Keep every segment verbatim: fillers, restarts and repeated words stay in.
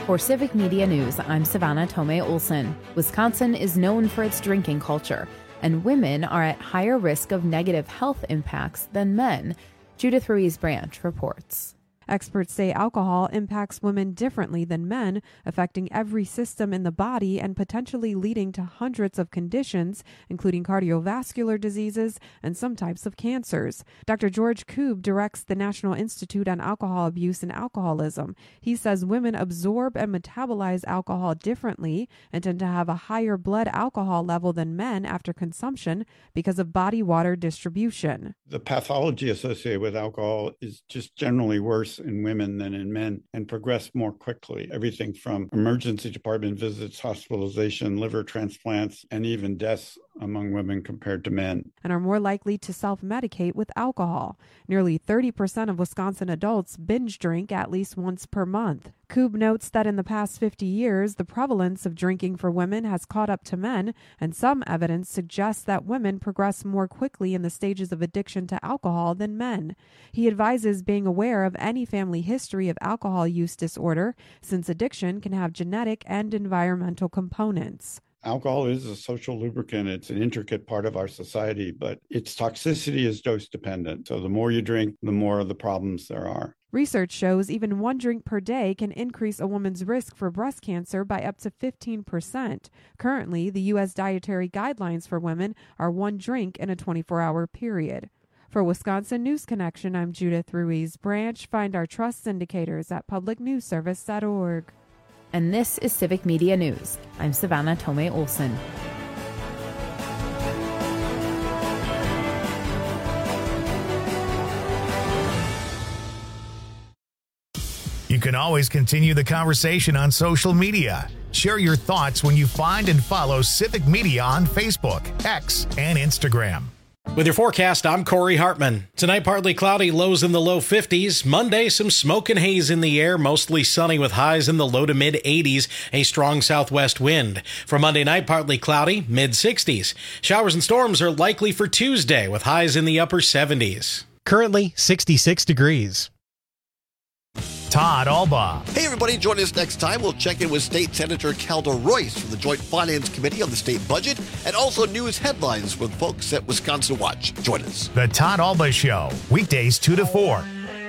For Civic Media News, I'm Savannah Tomei Olson. Wisconsin is known for its drinking culture, and women are at higher risk of negative health impacts than men. Judith Ruiz-Branch reports. Experts say alcohol impacts women differently than men, affecting every system in the body and potentially leading to hundreds of conditions, including cardiovascular diseases and some types of cancers. Doctor George Koob directs the National Institute on Alcohol Abuse and Alcoholism. He says women absorb and metabolize alcohol differently and tend to have a higher blood alcohol level than men after consumption because of body water distribution. The pathology associated with alcohol is just generally worse in women than in men and progress more quickly. Everything from emergency department visits, hospitalization, liver transplants, and even deaths among women compared to men. And are more likely to self-medicate with alcohol. Nearly thirty percent of Wisconsin adults binge drink at least once per month. Koob notes that in the past fifty years, the prevalence of drinking for women has caught up to men, and some evidence suggests that women progress more quickly in the stages of addiction to alcohol than men. He advises being aware of any family history of alcohol use disorder, since addiction can have genetic and environmental components. Alcohol is a social lubricant. It's an intricate part of our society, but its toxicity is dose dependent. So the more you drink, the more of the problems there are. Research shows even one drink per day can increase a woman's risk for breast cancer by up to fifteen percent. Currently, the U S dietary guidelines for women are one drink in a twenty-four hour period. For Wisconsin News Connection, I'm Judith Ruiz-Branch. Find our trust indicators at public news service dot org. And this is Civic Media News. I'm Savannah Tomei Olson. You can always continue the conversation on social media. Share your thoughts when you find and follow Civic Media on Facebook, X, and Instagram. With your forecast, I'm Corey Hartman. Tonight, partly cloudy, lows in the low fifties. Monday, some smoke and haze in the air, mostly sunny with highs in the low to mid eighties, a strong southwest wind. For Monday night, partly cloudy, mid sixties. Showers and storms are likely for Tuesday with highs in the upper seventies. Currently, sixty-six degrees. Todd Alba. Hey, everybody. Join us next time. We'll check in with State Senator Calda Royce from the Joint Finance Committee on the state budget and also news headlines with folks at Wisconsin Watch. Join us. The Todd Alba Show, weekdays two to four.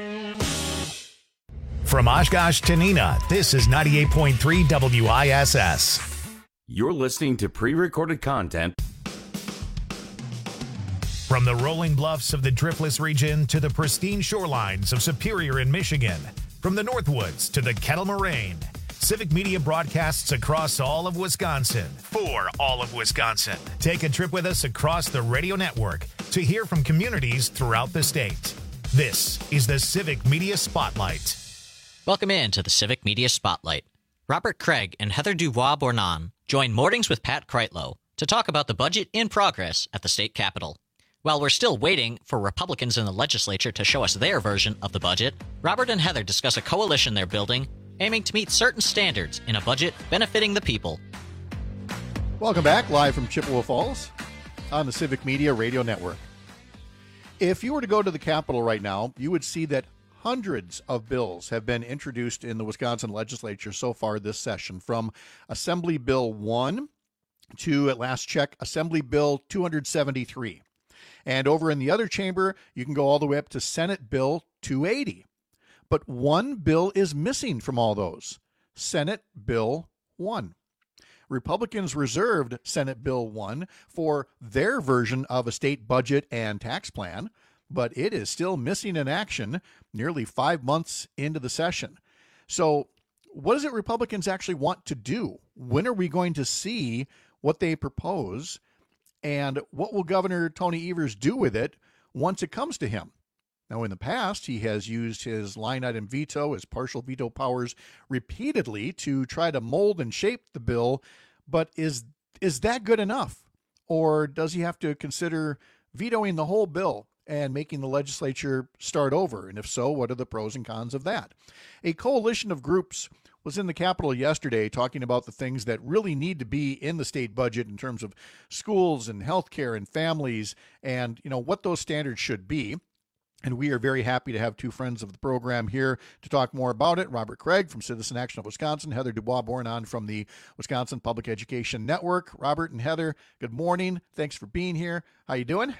From Oshkosh to Neenah, this is ninety-eight point three W I S S. You're listening to pre-recorded content. From the rolling bluffs of the Driftless region to the pristine shorelines of Superior in Michigan. From the Northwoods to the Kettle Moraine, Civic Media broadcasts across all of Wisconsin for all of Wisconsin. Take a trip with us across the radio network to hear from communities throughout the state. This is the Civic Media Spotlight. Welcome in to the Civic Media Spotlight. Robert Craig and Heather Dubois-Bournon join Mornings with Pat Kreitlow to talk about the budget in progress at the state capitol. While we're still waiting for Republicans in the legislature to show us their version of the budget, Robert and Heather discuss a coalition they're building aiming to meet certain standards in a budget benefiting the people. Welcome back, live from Chippewa Falls on the Civic Media Radio Network. If you were to go to the Capitol right now, you would see that hundreds of bills have been introduced in the Wisconsin legislature so far this session, from Assembly Bill one to, at last check, Assembly Bill two seventy-three. And over in the other chamber, you can go all the way up to Senate Bill two eighty. But one bill is missing from all those, Senate Bill one. Republicans reserved Senate Bill one for their version of a state budget and tax plan, but it is still missing in action nearly five months into the session. So what does it Republicans actually want to do? When are we going to see what they propose? And what will Governor Tony Evers do with it once it comes to him? Now, in the past, he has used his line item veto, his partial veto powers repeatedly to try to mold and shape the bill. But is is that good enough? Or does he have to consider vetoing the whole bill and making the legislature start over? And if so, what are the pros and cons of that? A coalition of groups was in the Capitol yesterday talking about the things that really need to be in the state budget in terms of schools and healthcare and families and, you know, what those standards should be. And we are very happy to have two friends of the program here to talk more about it. Robert Craig from Citizen Action of Wisconsin, Heather Dubois-Bournon from the Wisconsin Public Education Network. Robert and Heather, good morning. Thanks for being here. How you doing?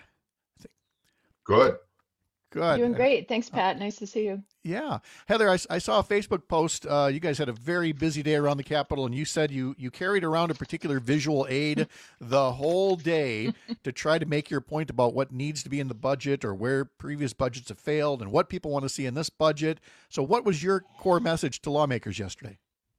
Good. Good. Doing great. Thanks, Pat. Nice to see you. Yeah. Heather, I, I saw a Facebook post. Uh, you guys had a very busy day around the Capitol, and you said you, you carried around a particular visual aid the whole day to try to make your point about what needs to be in the budget or where previous budgets have failed and what people want to see in this budget. So what was your core message to lawmakers yesterday?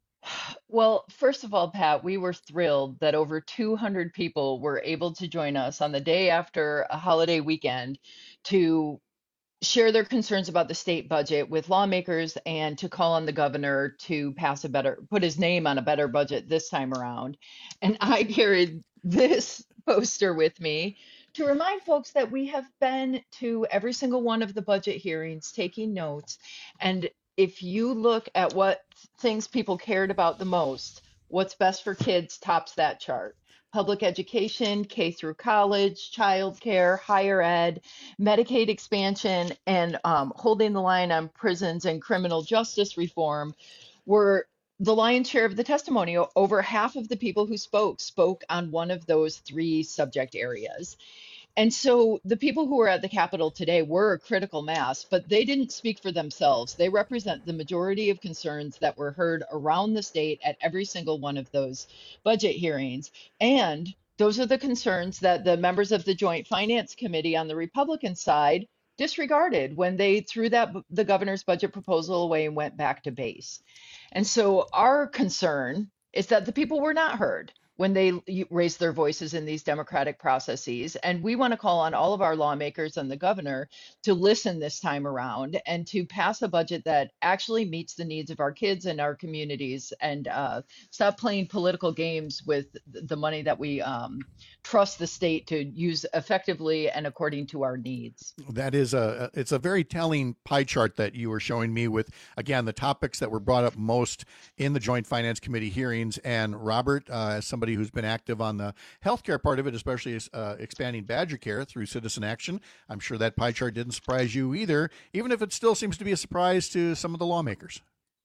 Well, first of all, Pat, we were thrilled that over two hundred people were able to join us on the day after a holiday weekend to share their concerns about the state budget with lawmakers and to call on the governor to pass a better, put his name on a better budget this time around. And I carried this poster with me to remind folks that we have been to every single one of the budget hearings, taking notes. And if you look at what things people cared about the most, what's best for kids tops that chart. Public education, K through college, childcare, higher ed, Medicaid expansion, and um, holding the line on prisons and criminal justice reform were the lion's share of the testimony. Over half of the people who spoke spoke on one of those three subject areas. And so the people who were at the Capitol today were a critical mass, but they didn't speak for themselves. They represent the majority of concerns that were heard around the state at every single one of those budget hearings. And those are the concerns that the members of the Joint Finance Committee on the Republican side disregarded when they threw that the governor's budget proposal away and went back to base. And so our concern is that the people were not heard when they raise their voices in these democratic processes. And we want to call on all of our lawmakers and the governor to listen this time around and to pass a budget that actually meets the needs of our kids and our communities, and uh, stop playing political games with the money that we um, trust the state to use effectively and according to our needs. That is a, it's a very telling pie chart that you were showing me with, again, the topics that were brought up most in the Joint Finance Committee hearings. And Robert, uh, as somebody who's been active on the healthcare part of it, especially uh, expanding Badger Care through Citizen Action, I'm sure that pie chart didn't surprise you either, even if it still seems to be a surprise to some of the lawmakers.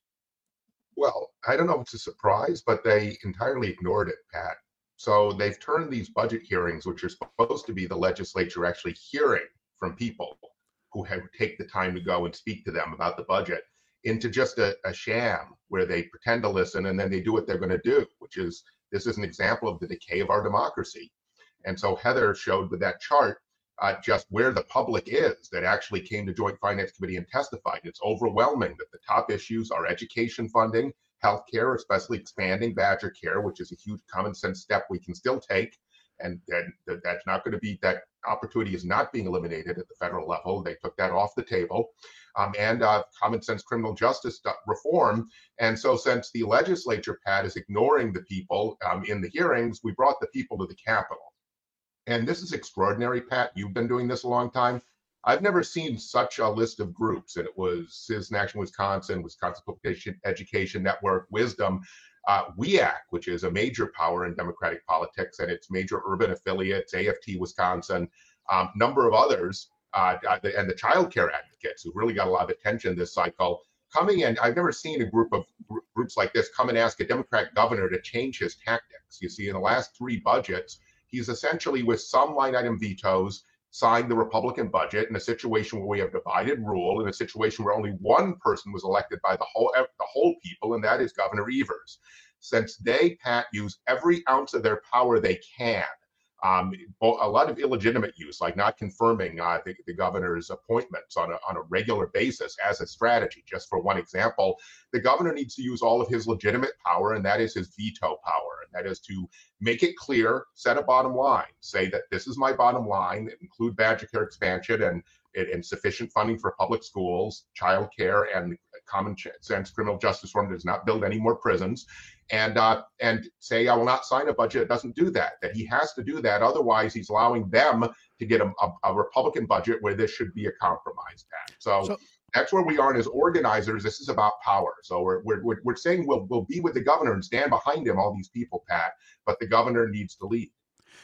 Well, I don't know if it's a surprise, but they entirely ignored it, Pat. So they've turned these budget hearings, which are supposed to be the legislature actually hearing from people who have take the time to go and speak to them about the budget, into just a, a sham where they pretend to listen and then they do what they're going to do, which is, this is an example of the decay of our democracy. And so Heather showed with that chart uh, just where the public is that actually came to Joint Finance Committee and testified. It's overwhelming that the top issues are education funding, healthcare, especially expanding Badger Care, which is a huge common sense step we can still take. And, and that's not going to be, that opportunity is not being eliminated at the federal level. They took that off the table. Um, and uh, common sense criminal justice reform. And so since the legislature, Pat, is ignoring the people um, in the hearings, we brought the people to the Capitol. And this is extraordinary, Pat. You've been doing this a long time. I've never seen such a list of groups. And it was Citizen Action Wisconsin, Wisconsin Public Education Network, Wisdom, uh, W E A C, which is a major power in Democratic politics, and its major urban affiliates, A F T Wisconsin, um, number of others, uh, and the child care advocates who really got a lot of attention this cycle. Coming in, I've never seen a group of gr- groups like this come and ask a Democratic governor to change his tactics. You see, in the last three budgets, he's essentially, with some line item vetoes, signed the Republican budget in a situation where we have divided rule, in a situation where only one person was elected by the whole the whole people, and that is Governor Evers. Since they, Pat, use every ounce of their power they can, um, a lot of illegitimate use, like not confirming uh, the, the governor's appointments on a, on a regular basis as a strategy. Just for one example, the governor needs to use all of his legitimate power, and that is his veto power. And that is to make it clear, set a bottom line, say that this is my bottom line, include Badger Care expansion and, and sufficient funding for public schools, child care, and common sense criminal justice reform does not build any more prisons. And uh, and say, I will not sign a budget that doesn't do that, that he has to do that. Otherwise, he's allowing them to get a, a, a Republican budget where this should be a compromise, Pat. So, so that's where we are. And as organizers, this is about power. So we're, we're, we're saying we'll, we'll be with the governor and stand behind him, all these people, Pat, but the governor needs to lead.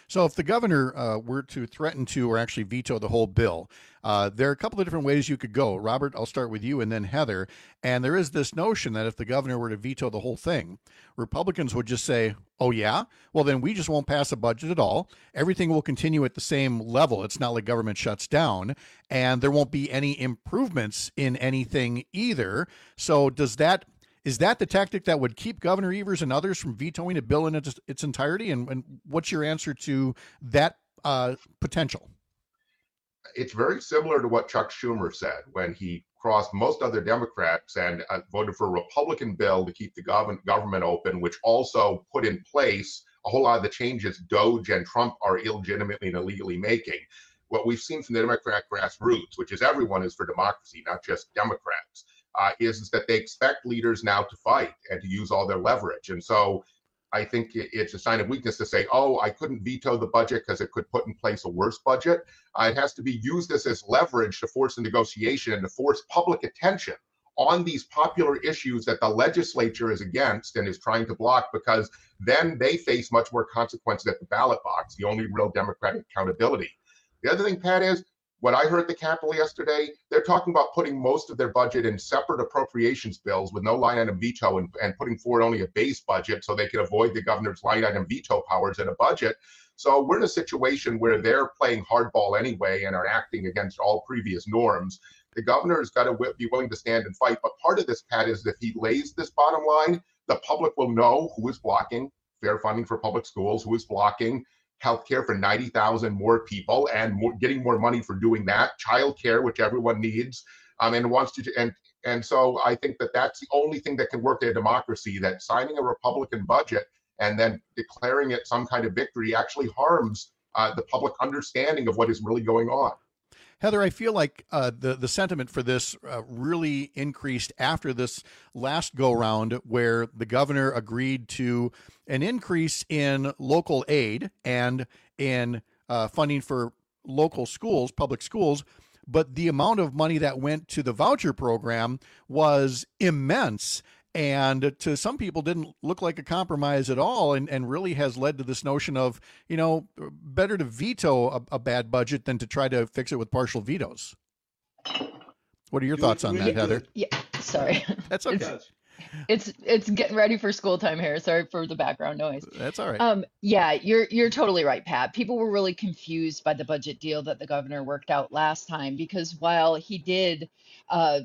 So if the governor uh, were to threaten to or actually veto the whole bill, uh, there are a couple of different ways you could go. Robert, I'll start with you and then Heather. And there is this notion that if the governor were to veto the whole thing, Republicans would just say, oh, yeah, well, then we just won't pass a budget at all. Everything will continue at the same level. It's not like government shuts down, and there won't be any improvements in anything either. So does that Is that the tactic that would keep Governor Evers and others from vetoing a bill in its, its entirety? And, and what's your answer to that uh, potential? It's very similar to what Chuck Schumer said when he crossed most other Democrats and uh, voted for a Republican bill to keep the gov- government open, which also put in place a whole lot of the changes Doge and Trump are illegitimately and illegally making. What we've seen from the Democrat grassroots, which is everyone is for democracy, not just Democrats, Uh, is, is that they expect leaders now to fight and to use all their leverage. And so I think it's a sign of weakness to say, oh, I couldn't veto the budget because it could put in place a worse budget. Uh, it has to be used as this leverage to force a negotiation and to force public attention on these popular issues that the legislature is against and is trying to block, because then they face much more consequences at the ballot box, the only real democratic accountability. The other thing, Pat, is what I heard at the Capitol yesterday, they're talking about putting most of their budget in separate appropriations bills with no line item veto and, and putting forward only a base budget so they can avoid the governor's line item veto powers in a budget. So we're in a situation where they're playing hardball anyway and are acting against all previous norms. The governor has got to w- be willing to stand and fight. But part of this, Pat, is if he lays this bottom line, the public will know who is blocking fair funding for public schools, who is blocking healthcare for ninety thousand more people and more, getting more money for doing that, childcare, which everyone needs, um, and wants to. And and so I think that that's the only thing that can work in a democracy, that signing a Republican budget and then declaring it some kind of victory actually harms uh, the public understanding of what is really going on. Heather, I feel like uh, the, the sentiment for this uh, really increased after this last go-round where the governor agreed to an increase in local aid and in uh, funding for local schools, public schools, but the amount of money that went to the voucher program was immense. And to some people didn't look like a compromise at all, and, and really has led to this notion of, you know, better to veto a, a bad budget than to try to fix it with partial vetoes. What are your thoughts on that, Heather? Yeah, sorry. That's okay. It's, it's it's getting ready for school time here. Sorry for the background noise. That's all right. Um, yeah, you're you're totally right, Pat. People were really confused by the budget deal that the governor worked out last time, because while he did uh,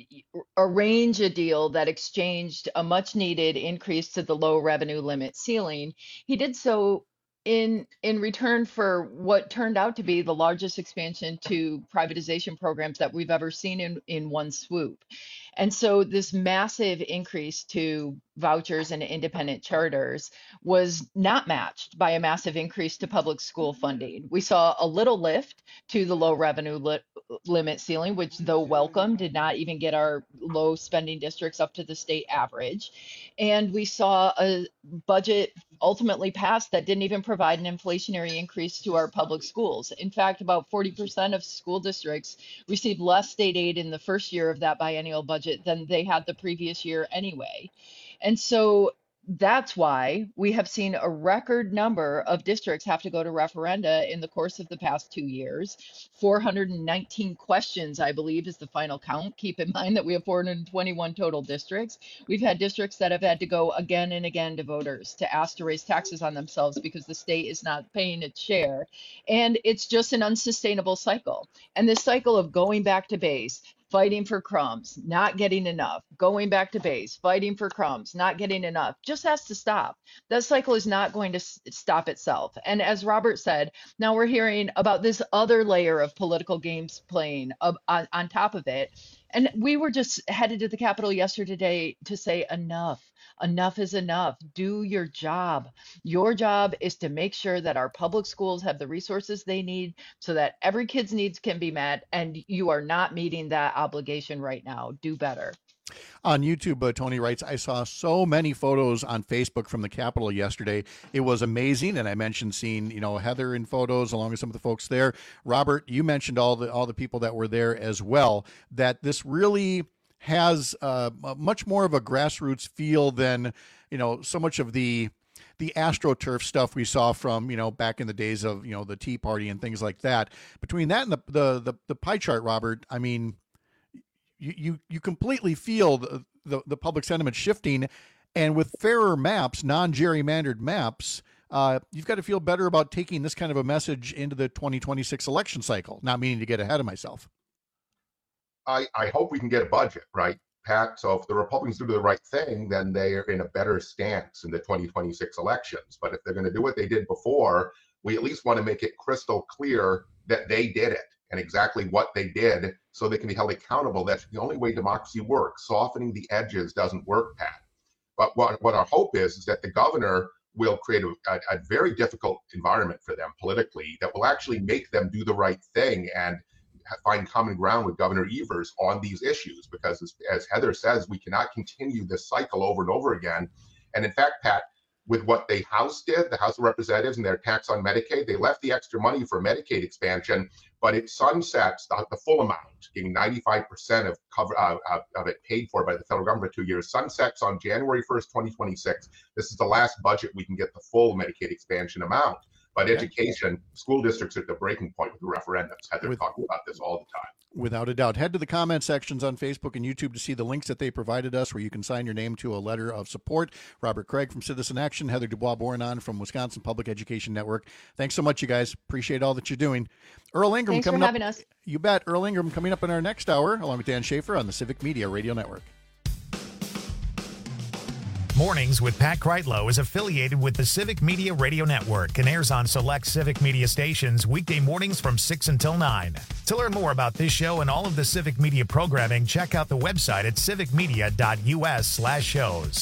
arrange a deal that exchanged a much needed increase to the low revenue limit ceiling, he did so in in return for what turned out to be the largest expansion to privatization programs that we've ever seen in, in one swoop. And so this massive increase to vouchers and independent charters was not matched by a massive increase to public school funding. We saw a little lift to the low revenue li- limit ceiling, which, though welcome, did not even get our low spending districts up to the state average. And we saw a budget ultimately passed that didn't even provide an inflationary increase to our public schools. In fact, about forty percent of school districts received less state aid in the first year of that biennial budget than they had the previous year anyway. And so that's why we have seen a record number of districts have to go to referenda in the course of the past two years. four hundred nineteen questions, I believe, is the final count. Keep in mind that we have four hundred twenty-one total districts. We've had districts that have had to go again and again to voters to ask to raise taxes on themselves because the state is not paying its share. And it's just an unsustainable cycle. And this cycle of going back to base, fighting for crumbs, not getting enough, going back to base, fighting for crumbs, not getting enough, just has to stop. That cycle is not going to s- stop itself. And as Robert said, now we're hearing about this other layer of political games playing uh, on, on top of it. And we were just headed to the Capitol yesterday to say enough. Enough is enough. Do your job. Your job is to make sure that our public schools have the resources they need so that every kid's needs can be met, and you are not meeting that obligation right now. Do better. On YouTube, uh, Tony writes, I saw so many photos on Facebook from the Capitol yesterday. It was amazing. And I mentioned seeing, you know, Heather in photos along with some of the folks there. Robert, you mentioned all the all the people that were there as well, that this really has uh, much more of a grassroots feel than, you know, so much of the the AstroTurf stuff we saw from, you know, back in the days of, you know, the Tea Party and things like that. Between that and the the the, the pie chart, Robert, I mean, you you, you completely feel the, the the public sentiment shifting, and with fairer maps, non-gerrymandered maps, uh, you've got to feel better about taking this kind of a message into the twenty twenty-six election cycle. Not meaning to get ahead of myself. I, I hope we can get a budget, right, Pat? So if the Republicans do the right thing, then they are in a better stance in the twenty twenty-six elections. But if they're going to do what they did before, we at least want to make it crystal clear that they did it and exactly what they did so they can be held accountable. That's the only way democracy works. Softening the edges doesn't work, Pat. But what, what our hope is, is that the governor will create a, a, a very difficult environment for them politically that will actually make them do the right thing and find common ground with Governor Evers on these issues, because as, as Heather says, we cannot continue this cycle over and over again. And in fact, Pat, with what the House did, the House of Representatives and their tax on Medicaid, they left the extra money for Medicaid expansion, but it sunsets the, the full amount, getting ninety-five percent of cover uh, of it paid for by the federal government for two years, sunsets on January first, twenty twenty-six. This is the last budget we can get the full Medicaid expansion amount. But education, school districts are at the breaking point with the referendums. Heather With, talking about this all the time. Without a doubt. Head to the comment sections on Facebook and YouTube to see the links that they provided us where you can sign your name to a letter of support. Robert Craig from Citizen Action, Heather Dubois-Bournon from Wisconsin Public Education Network. Thanks so much, you guys. Appreciate all that you're doing. Earl Ingram Thanks coming for up. having us. You bet. Earl Ingram coming up in our next hour, along with Dan Schaefer on the Civic Media Radio Network. Mornings with Pat Kreitlow is affiliated with the Civic Media Radio Network and airs on select Civic Media stations weekday mornings from six until nine. To learn more about this show and all of the Civic Media programming, check out the website at civicmedia.us slash shows.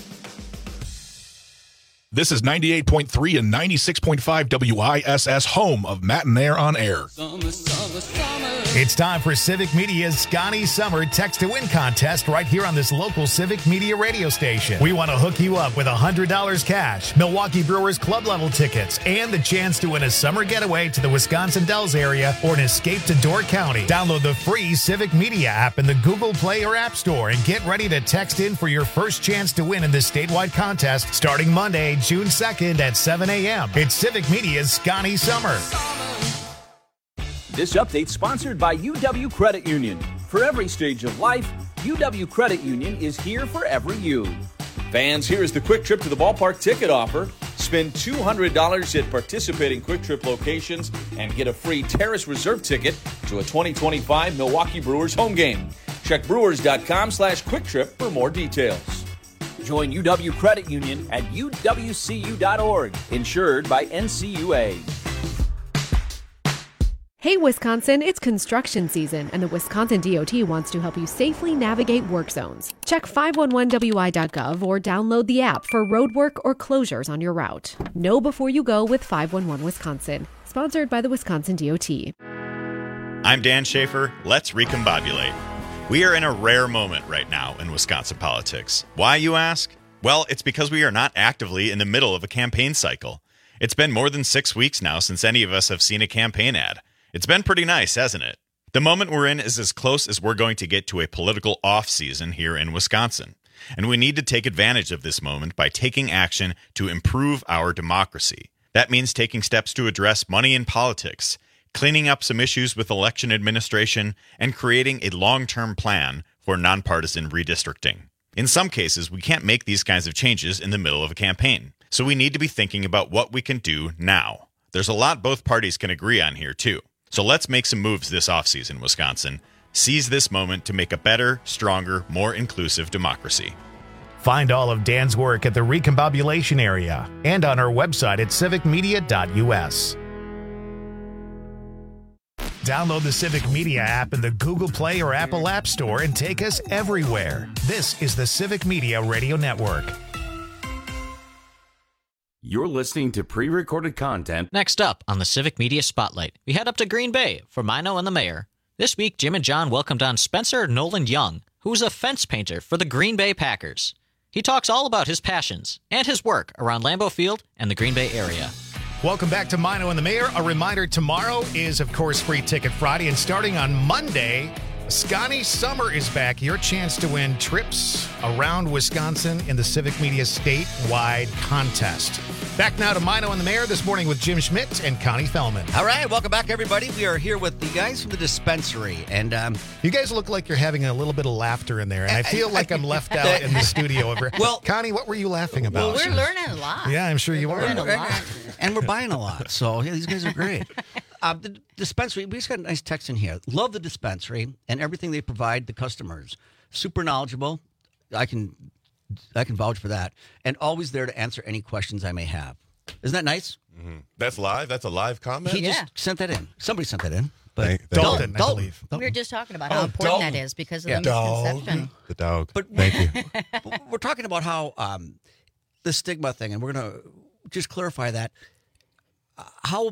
This is ninety-eight point three and ninety-six point five W I S S, home of Matt and Air on Air. Summer, summer, summer. It's time for Civic Media's Scotty Summer Text to Win contest right here on this local Civic Media radio station. We want to hook you up with one hundred dollars cash, Milwaukee Brewers club level tickets, and the chance to win a summer getaway to the Wisconsin Dells area or an escape to Door County. Download the free Civic Media app in the Google Play or App Store and get ready to text in for your first chance to win in this statewide contest starting Monday, June second at seven a.m. It's Civic Media's Scotty Summer. This update sponsored by U W Credit Union. For every stage of life, U W Credit Union is here for every you. Fans, here is the Quick Trip to the Ballpark ticket offer. Spend two hundred dollars at participating Quick Trip locations and get a free Terrace Reserve ticket to a twenty twenty-five Milwaukee Brewers home game. Check brewers.com slash quick trip for more details. Join U W Credit Union at U W C U dot org, insured by N C U A. Hey Wisconsin, it's construction season, and the Wisconsin D O T wants to help you safely navigate work zones. Check five one one W I dot gov or download the app for road work or closures on your route. Know before you go with five one one Wisconsin, sponsored by the Wisconsin D O T. I'm Dan Schaefer. Let's recombobulate. We are in a rare moment right now in Wisconsin politics. Why, you ask? Well, it's because we are not actively in the middle of a campaign cycle. It's been more than six weeks now since any of us have seen a campaign ad. It's been pretty nice, hasn't it? The moment we're in is as close as we're going to get to a political off-season here in Wisconsin. And we need to take advantage of this moment by taking action to improve our democracy. That means taking steps to address money in politics, cleaning up some issues with election administration, and creating a long-term plan for nonpartisan redistricting. In some cases, we can't make these kinds of changes in the middle of a campaign, so we need to be thinking about what we can do now. There's a lot both parties can agree on here, too. So let's make some moves this offseason, Wisconsin. Seize this moment to make a better, stronger, more inclusive democracy. Find all of Dan's work at the Recombobulation area and on our website at civic media dot u s. Download the Civic Media app in the Google Play or Apple App Store and take us everywhere. This is the Civic Media Radio Network. You're listening to pre-recorded content. Next up on the Civic Media Spotlight, we head up to Green Bay for Mino and the Mayor. This week, Jim and John welcomed on Spencer Nolan Young, who is a fence painter for the Green Bay Packers. He talks all about his passions and his work around Lambeau Field and the Green Bay area. Welcome back to Mino and the Mayor. A reminder, tomorrow is, of course, Free Ticket Friday, and starting on Monday, Scotty Summer is back. Your chance to win trips around Wisconsin in the Civic Media statewide contest. Back now to Mino and the Mayor this morning with Jim Schmidt and Connie Fellman. All right, welcome back, everybody. We are here with the guys from the dispensary, and um, you guys look like you're having a little bit of laughter in there, and I feel like I'm left out in the studio. Over. Well, Connie, what were you laughing about? Well, we're learning a lot. Yeah, I'm sure you we're are. learning a lot. And we're buying a lot, so yeah, these guys are great. Uh, the dispensary, we just got a nice text in here. Love the dispensary and everything they provide the customers. Super knowledgeable. I can, I can vouch for that, and always there to answer any questions I may have. Isn't that nice? Mm-hmm. That's live. That's a live comment. He Yeah. just sent that in. Somebody sent that in. But Thank- thank Dalton, you. I believe. We were just talking about how Oh, important Dalton. that is because of Yeah. the misconception. Dog. The dog. But Thank you. but we're talking about how um, the stigma thing, and we're going to just clarify that. Uh, how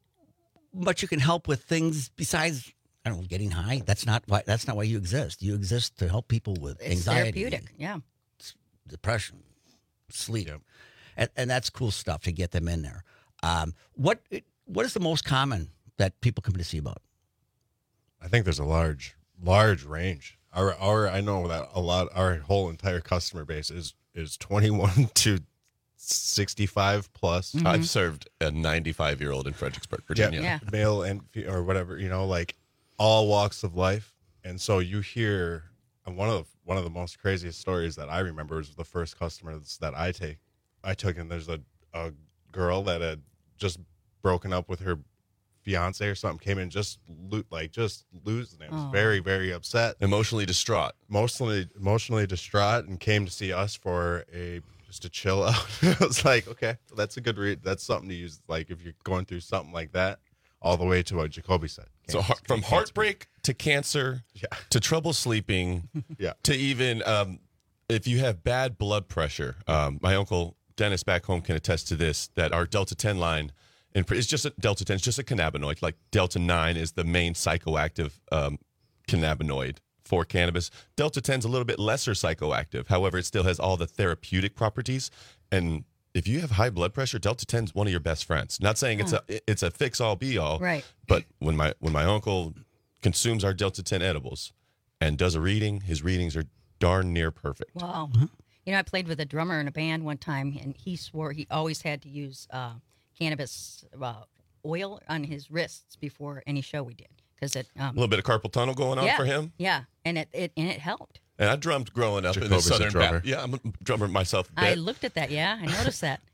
much you can help with things besides, I don't know, getting high. That's not why. That's not why you exist. You exist to help people with It's anxiety, therapeutic. Yeah. depression, sleep, and, and that's cool stuff to get them in there. Um, what what is the most common that people come to see about? I think there's a large, large range. Our, our, I know that a lot. Our whole entire customer base is is twenty-one to sixty-five plus. Mhm. I've served a ninety-five year old in Fredericksburg, Virginia. Yeah, male and fe- or whatever, you know, like all walks of life. And so you hear, and one of the, one of the most craziest stories that I remember is the first customers that I take, I took, and there's a, a girl that had just broken up with her fiance or something, came in just lo- like just losing it, was Oh. very, very upset, emotionally distraught, emotionally, emotionally distraught, and came to see us for a just to chill out. I was like, okay, well, that's a good read. That's something to use, like if you're going through something like that, all the way to what Jacoby said. So heart, from heartbreak to cancer, yeah. to trouble sleeping, yeah, to even um, if you have bad blood pressure. Um, my uncle Dennis back home can attest to this. That our Delta ten line, and it's just a Delta ten, it's just a cannabinoid. Like Delta nine is the main psychoactive um, cannabinoid for cannabis. Delta ten is a little bit lesser psychoactive. However, it still has all the therapeutic properties. And if you have high blood pressure, Delta ten is one of your best friends. Not saying it's a it's a fix all be all, Right. But when my when my uncle consumes our Delta ten edibles and does a reading, his readings are darn near perfect. Wow. You know, I played with a drummer in a band one time, and he swore he always had to use uh, cannabis uh, oil on his wrists before any show we did. Because it um, A little bit of carpal tunnel going on yeah, for him. Yeah, and it, it and it helped. And I drummed growing up in Jacoby's the a Southern drummer. Baptist. Yeah, I'm a drummer myself. a I bit. looked at that. Yeah, I noticed that.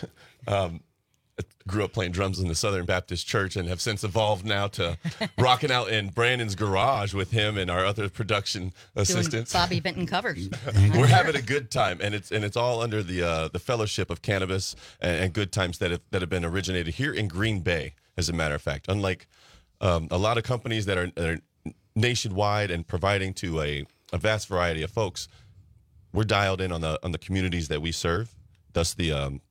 um, I grew up playing drums in the Southern Baptist Church and have since evolved now to rocking out in Brandon's garage with him and our other production assistants. Doing Bobby Benton covers. We're having a good time, and it's and it's all under the uh, the fellowship of cannabis and, and good times that have that have been originated here in Green Bay. As a matter of fact, unlike um, a lot of companies that are, that are nationwide and providing to a, a vast variety of folks, we're dialed in on the on the communities that we serve. Thus the um,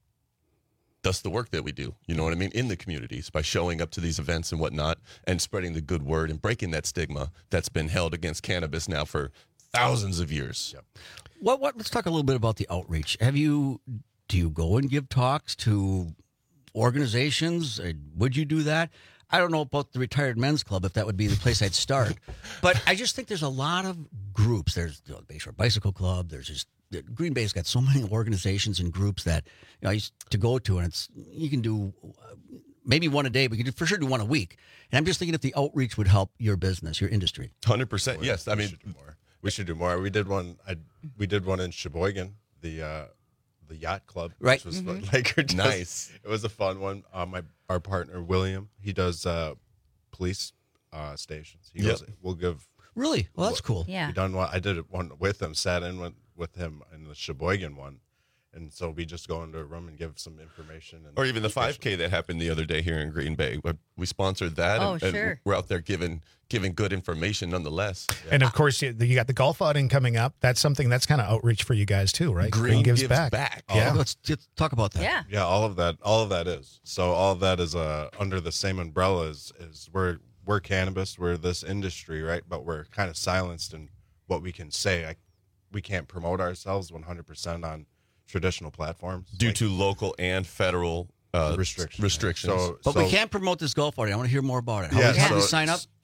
thus the work that we do. You know what I mean? In the communities by showing up to these events and whatnot, and spreading the good word and breaking that stigma that's been held against cannabis now for thousands of years. Yep. What? What? Let's talk a little bit about the outreach. Have you? Do you go and give talks to organizations? Would you do that? I don't know about the Retired Men's Club, if that would be the place I'd start. But I just think there's a lot of groups. There's the Bayshore Bicycle Club. There's just Green Bay's got so many organizations and groups that you know I used to go to, and it's you can do uh, maybe one a day, but you can do, for sure do one a week. And I'm just thinking if the outreach would help your business, your industry. one hundred percent. Yes, I We mean, should do more. We should do more. We did one. I we did one in Sheboygan, the uh, the yacht club, Right. Which was Mhm. fun. like just- Nice. It was a fun one. Uh, my our partner William, he does uh, police uh, stations. He Yep. goes, we'll give. Really? Well, that's cool. Yeah. We done one. I did it one with him. Sat in with, with him in the Sheboygan one, and so we just go into a room and give some information. And or even the five K that happened the other day here in Green Bay. We- We sponsored that. Oh, and, and sure. we're out there giving giving good information nonetheless. And of course, you, you got the golf outing coming up. That's something that's kind of outreach for you guys too, right? Green gives, gives back. back. Yeah. Oh, let's, let's talk about that. Yeah. Yeah, all of that, all of that is. So all of that is uh, under the same umbrella as, is we're we're cannabis, we're this industry, right? But we're kind of silenced in what we can say. I, we can't promote ourselves one hundred percent on traditional platforms Due like to local and federal uh, restrictions. restrictions. So, But so, we can't promote this golf outing. I want to hear more about it. How Yeah, we have so- to sign up?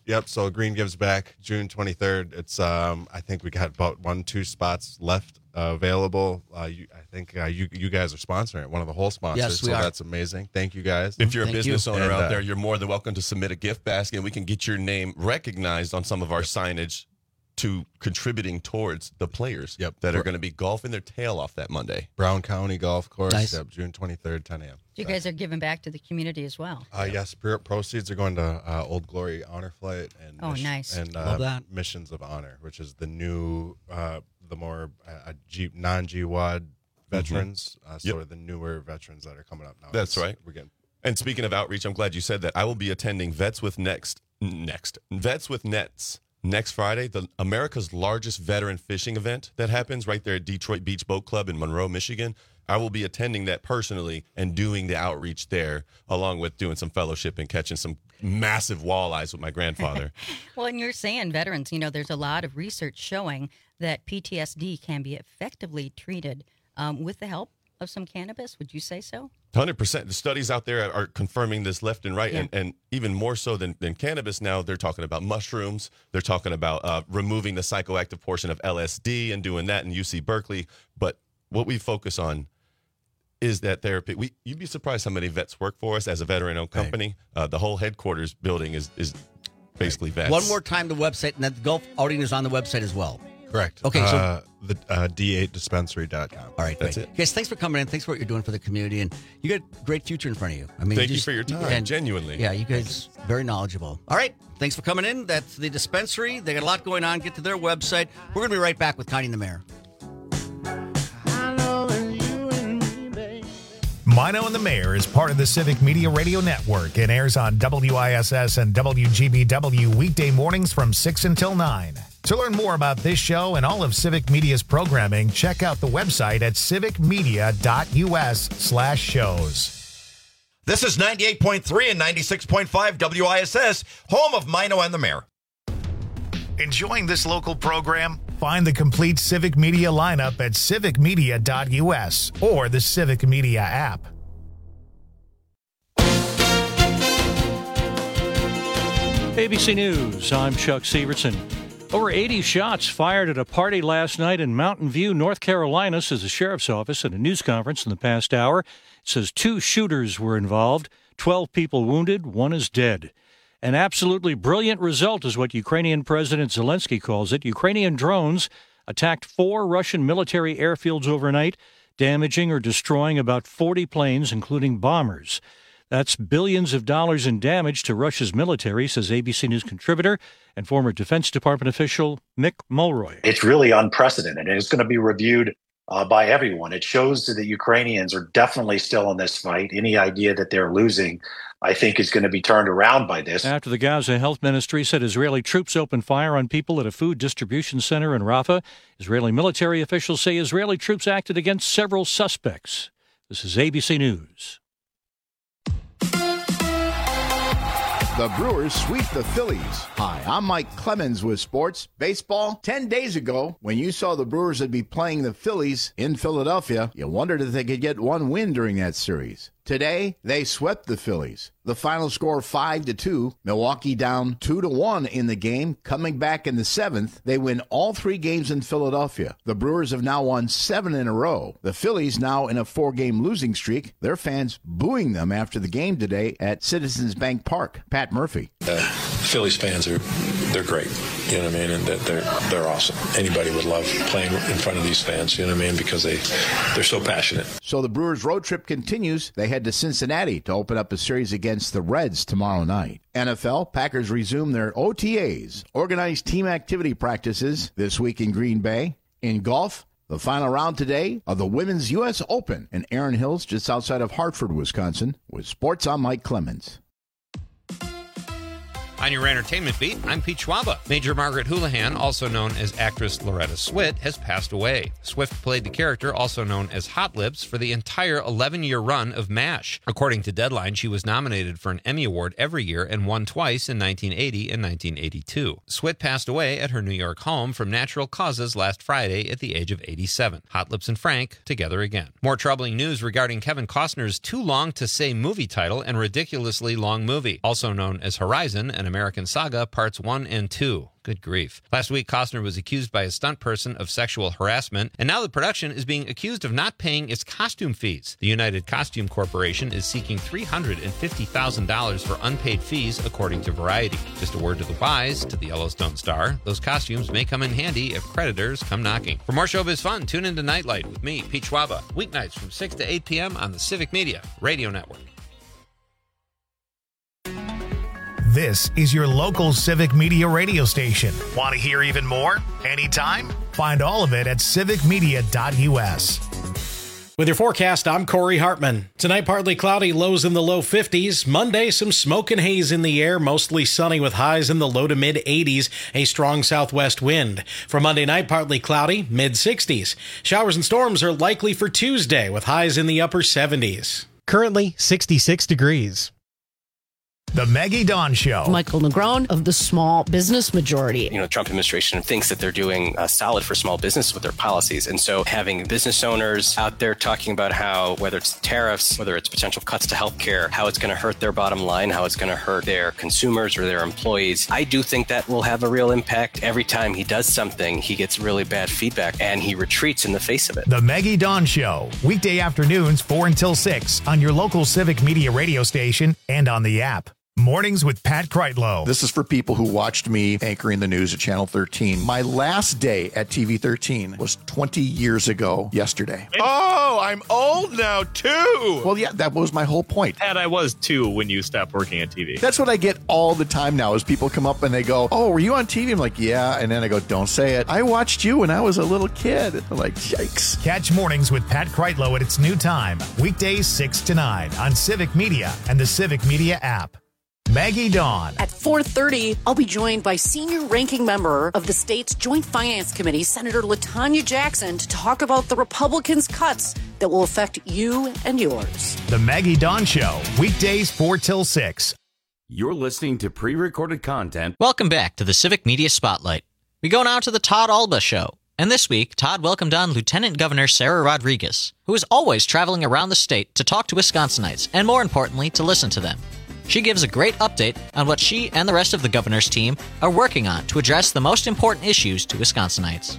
Yep. So Green Gives Back, June twenty-third. It's um, I think we got about one, two spots left uh, available. Uh, you, I think uh, you you guys are sponsoring it, one of the whole sponsors. Yes, we so are. That's amazing. Thank you guys. If you're a Thank business you. owner And, out uh, there, you're more than welcome to submit a gift basket, and we can get your name recognized on some of our signage to contributing towards the players Yep. that are going to be golfing their tail off that Monday. Brown County Golf Course. Nice. Yep, June twenty-third, ten a.m. You guys are giving back to the community as well. Uh, yes, pro- proceeds are going to uh, Old Glory Honor Flight and Oh, nice. and uh, Love that. Missions of Honor, which is the new, uh, the more uh, G- non-G W A D veterans, uh, sort Yep. of the newer veterans that are coming up now. That's It's- right. We're getting And speaking of outreach, I'm glad you said that. I will be attending Vets with Next, next Vets with Nets next Friday, the America's largest veteran fishing event that happens right there at Detroit Beach Boat Club in Monroe, Michigan. I will be attending that personally and doing the outreach there, along with doing some fellowship and catching some massive walleyes with my grandfather. Well, and you're saying veterans, you know, there's a lot of research showing that P T S D can be effectively treated um, with the help of some cannabis. Would you say so? one hundred percent. The studies out there are confirming this left and right, Yeah. and, and even more so than, than cannabis now, they're talking about mushrooms. They're talking about uh, removing the psychoactive portion of L S D and doing that in U C Berkeley. But what we focus on is that therapy. We You'd be surprised how many vets work for us as a veteran-owned company. Uh, the whole headquarters building is, is basically vets. One more time, the website, and that the golf outing is on the website as well. correct. Okay, so- uh, the uh, d eight dispensary dot com. All right, That's great. it. Guys, thanks for coming in. Thanks for what you're doing for the community, and you got a great future in front of you. I mean, Thank you just- for your time, genuinely. Yeah, you guys very knowledgeable. All right, thanks for coming in. That's the dispensary. They got a lot going on. Get to their website. We're going to be right back with Connie and the Mayor. Mino and the Mayor is part of the Civic Media Radio Network and airs on W I S S and W G B W weekday mornings from six until nine. To learn more about this show and all of Civic Media's programming, check out the website at civicmedia.us slash shows. This is ninety-eight point three and ninety-six point five W I S S, home of Mino and the Mayor. Enjoying this local program? Find the complete Civic Media lineup at civicmedia.us or the Civic Media app. A B C News, I'm Chuck Severson. Over eighty shots fired at a party last night in Mountain View, North Carolina, says the sheriff's office at a news conference in the past hour. It says two shooters were involved, twelve people wounded, one is dead. An absolutely brilliant result is what Ukrainian President Zelensky calls it. Ukrainian drones attacked four Russian military airfields overnight, damaging or destroying about forty planes, including bombers. That's billions of dollars in damage to Russia's military, says A B C News contributor and former Defense Department official Mick Mulroy. It's really unprecedented, and it's going to be reviewed uh, by everyone. It shows that the Ukrainians are definitely still in this fight. Any idea that they're losing, I think, is going to be turned around by this. After the Gaza Health Ministry said Israeli troops opened fire on people at a food distribution center in Rafah, Israeli military officials say Israeli troops acted against several suspects. This is A B C News. The Brewers sweep the Phillies. Hi, I'm Mike Clemens with Sports Baseball. Ten days ago, when you saw the Brewers would be playing the Phillies in Philadelphia, you wondered if they could get one win during that series. Today, they swept the Phillies. The final score five to two. Milwaukee down two to one in the game. Coming back in the seventh, they win all three games in Philadelphia. The Brewers have now won seven in a row. The Phillies now in a four-game losing streak. Their fans booing them after the game today at Citizens Bank Park. Pat Murphy. Uh, Phillies fans are they're great, you know what I mean, and that they're they're awesome. Anybody would love playing in front of these fans, you know what I mean, because they they're so passionate. So the Brewers road trip continues. They head to Cincinnati to open up a series against the Reds tomorrow night. N F L, Packers resume their O T As, organized team activity practices, this week in Green Bay. In golf, the final round today of the Women's U S Open in Erin Hills, just outside of Hartford, Wisconsin. With sports, I'm Mike Clemens. On your entertainment beat, I'm Pete Schwaba. Major Margaret Houlihan, also known as actress Loretta Swit, has passed away. Swift played the character, also known as Hot Lips, for the entire eleven-year run of MASH. According to Deadline, she was nominated for an Emmy Award every year and won twice in nineteen eighty and nineteen eighty-two. Swit passed away at her New York home from natural causes last Friday at the age of eighty-seven. Hot Lips and Frank together again. More troubling news regarding Kevin Costner's too-long-to-say movie title and ridiculously long movie, also known as Horizon, an An American Saga Parts one and two. Good grief. Last week, Costner was accused by a stunt person of sexual harassment, and now the production is being accused of not paying its costume fees. The United Costume Corporation is seeking three hundred fifty thousand dollars for unpaid fees, according to Variety. Just a word to the wise, to the Yellowstone star, those costumes may come in handy if creditors come knocking. For more showbiz fun, tune into Nightlight with me, Pete Schwaba, weeknights from six to eight p.m. on the Civic Media Radio Network. This is your local Civic Media radio station. Want to hear even more? Anytime? Find all of it at civic media dot u s. With your forecast, I'm Corey Hartman. Tonight, partly cloudy, lows in the low fifties. Monday, some smoke and haze in the air, mostly sunny with highs in the low to mid eighties, a strong southwest wind. For Monday night, partly cloudy, mid sixties. Showers and storms are likely for Tuesday with highs in the upper seventies. Currently, sixty-six degrees. The Maggie Dawn Show. Michael Negron of the Small Business Majority. You know, the Trump administration thinks that they're doing uh, solid for small business with their policies. And so having business owners out there talking about how, whether it's tariffs, whether it's potential cuts to healthcare, how it's going to hurt their bottom line, how it's going to hurt their consumers or their employees, I do think that will have a real impact. Every time he does something, he gets really bad feedback and he retreats in the face of it. The Maggie Dawn Show. Weekday afternoons, four until six on your local Civic Media radio station and on the app. Mornings with Pat Kreitlow. This is for people who watched me anchoring the news at Channel thirteen. My last day at T V thirteen was twenty years ago yesterday. Oh, I'm old now, too. Well, yeah, that was my whole point. And I was, too, when you stopped working at T V. That's what I get all the time now is people come up and they go, oh, were you on T V? I'm like, yeah. And then I go, don't say it. I watched you when I was a little kid. I'm like, yikes. Catch Mornings with Pat Kreitlow at its new time. Weekdays six to nine on Civic Media and the Civic Media app. Maggie Dawn. At four thirty, I'll be joined by senior ranking member of the state's Joint Finance Committee, Senator LaTanya Jackson, to talk about the Republicans' cuts that will affect you and yours. The Maggie Dawn Show, weekdays four till six. You're listening to pre-recorded content. Welcome back to the Civic Media Spotlight. We go now to the Todd Alba Show. And this week, Todd welcomed on Lieutenant Governor Sarah Rodriguez, who is always traveling around the state to talk to Wisconsinites, and more importantly, to listen to them. She gives a great update on what she and the rest of the governor's team are working on to address the most important issues to Wisconsinites.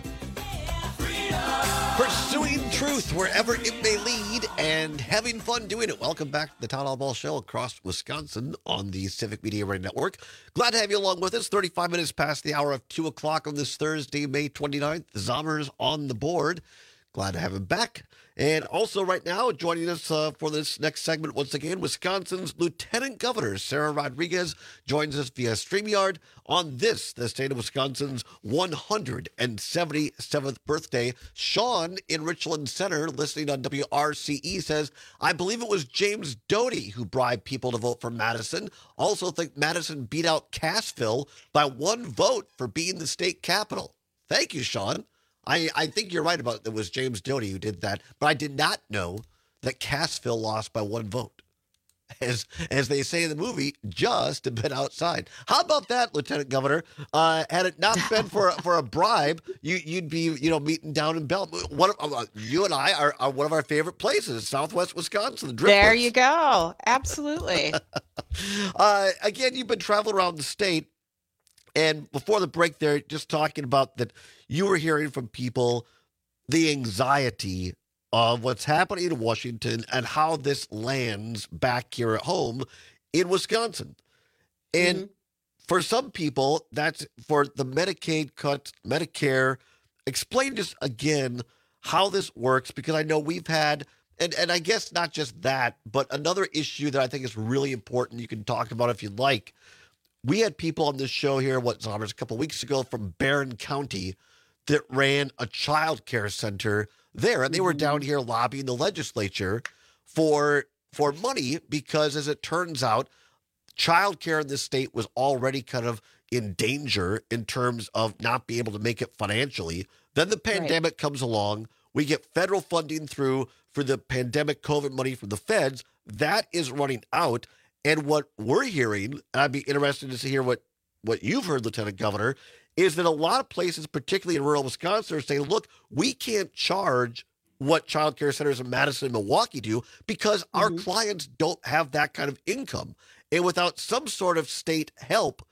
Pursuing truth wherever it may lead and having fun doing it. Welcome back to the Town Hall Ball Show across Wisconsin on the Civic Media Radio Network. Glad to have you along with us. thirty-five minutes past the hour of two o'clock on this Thursday, May twenty-ninth. The Zommers on the board. Glad to have him back. And also right now, joining us uh, for this next segment, once again, Wisconsin's Lieutenant Governor, Sarah Rodriguez, joins us via StreamYard on this, the state of Wisconsin's one hundred seventy-seventh birthday. Sean in Richland Center, listening on W R C E, says, I believe it was James Doty who bribed people to vote for Madison. Also think Madison beat out Cassville by one vote for being the state capital. Thank you, Sean. I, I think you're right about it. It was James Doty who did that, but I did not know that Cassville lost by one vote. As as they say in the movie, just a bit outside. How about that, Lieutenant Governor? Uh, had it not been for for a bribe, you you'd be you know meeting down in Bell. One of, uh, you and I are, are one of our favorite places, Southwest Wisconsin. The there you go. Absolutely. uh, again, you've been traveling around the state. And before the break there, just talking about that you were hearing from people the anxiety of what's happening in Washington and how this lands back here at home in Wisconsin. And mm-hmm. for some people, that's for the Medicaid cut, Medicare. Explain just again how this works, because I know we've had, and, and I guess not just that, but another issue that I think is really important you can talk about if you'd like. We had people on this show here, what, Zommers, a couple of weeks ago from Barron County that ran a child care center there. And they were down here lobbying the legislature for for money because, as it turns out, child care in this state was already kind of in danger in terms of not being able to make it financially. Then the pandemic right. comes along. We get federal funding through for the pandemic COVID money from the feds. That is running out. And what we're hearing, and I'd be interested to hear what, what you've heard, Lieutenant Governor, is that a lot of places, particularly in rural Wisconsin, are saying, look, we can't charge what child care centers in Madison and Milwaukee do because mm-hmm. our clients don't have that kind of income. And without some sort of state help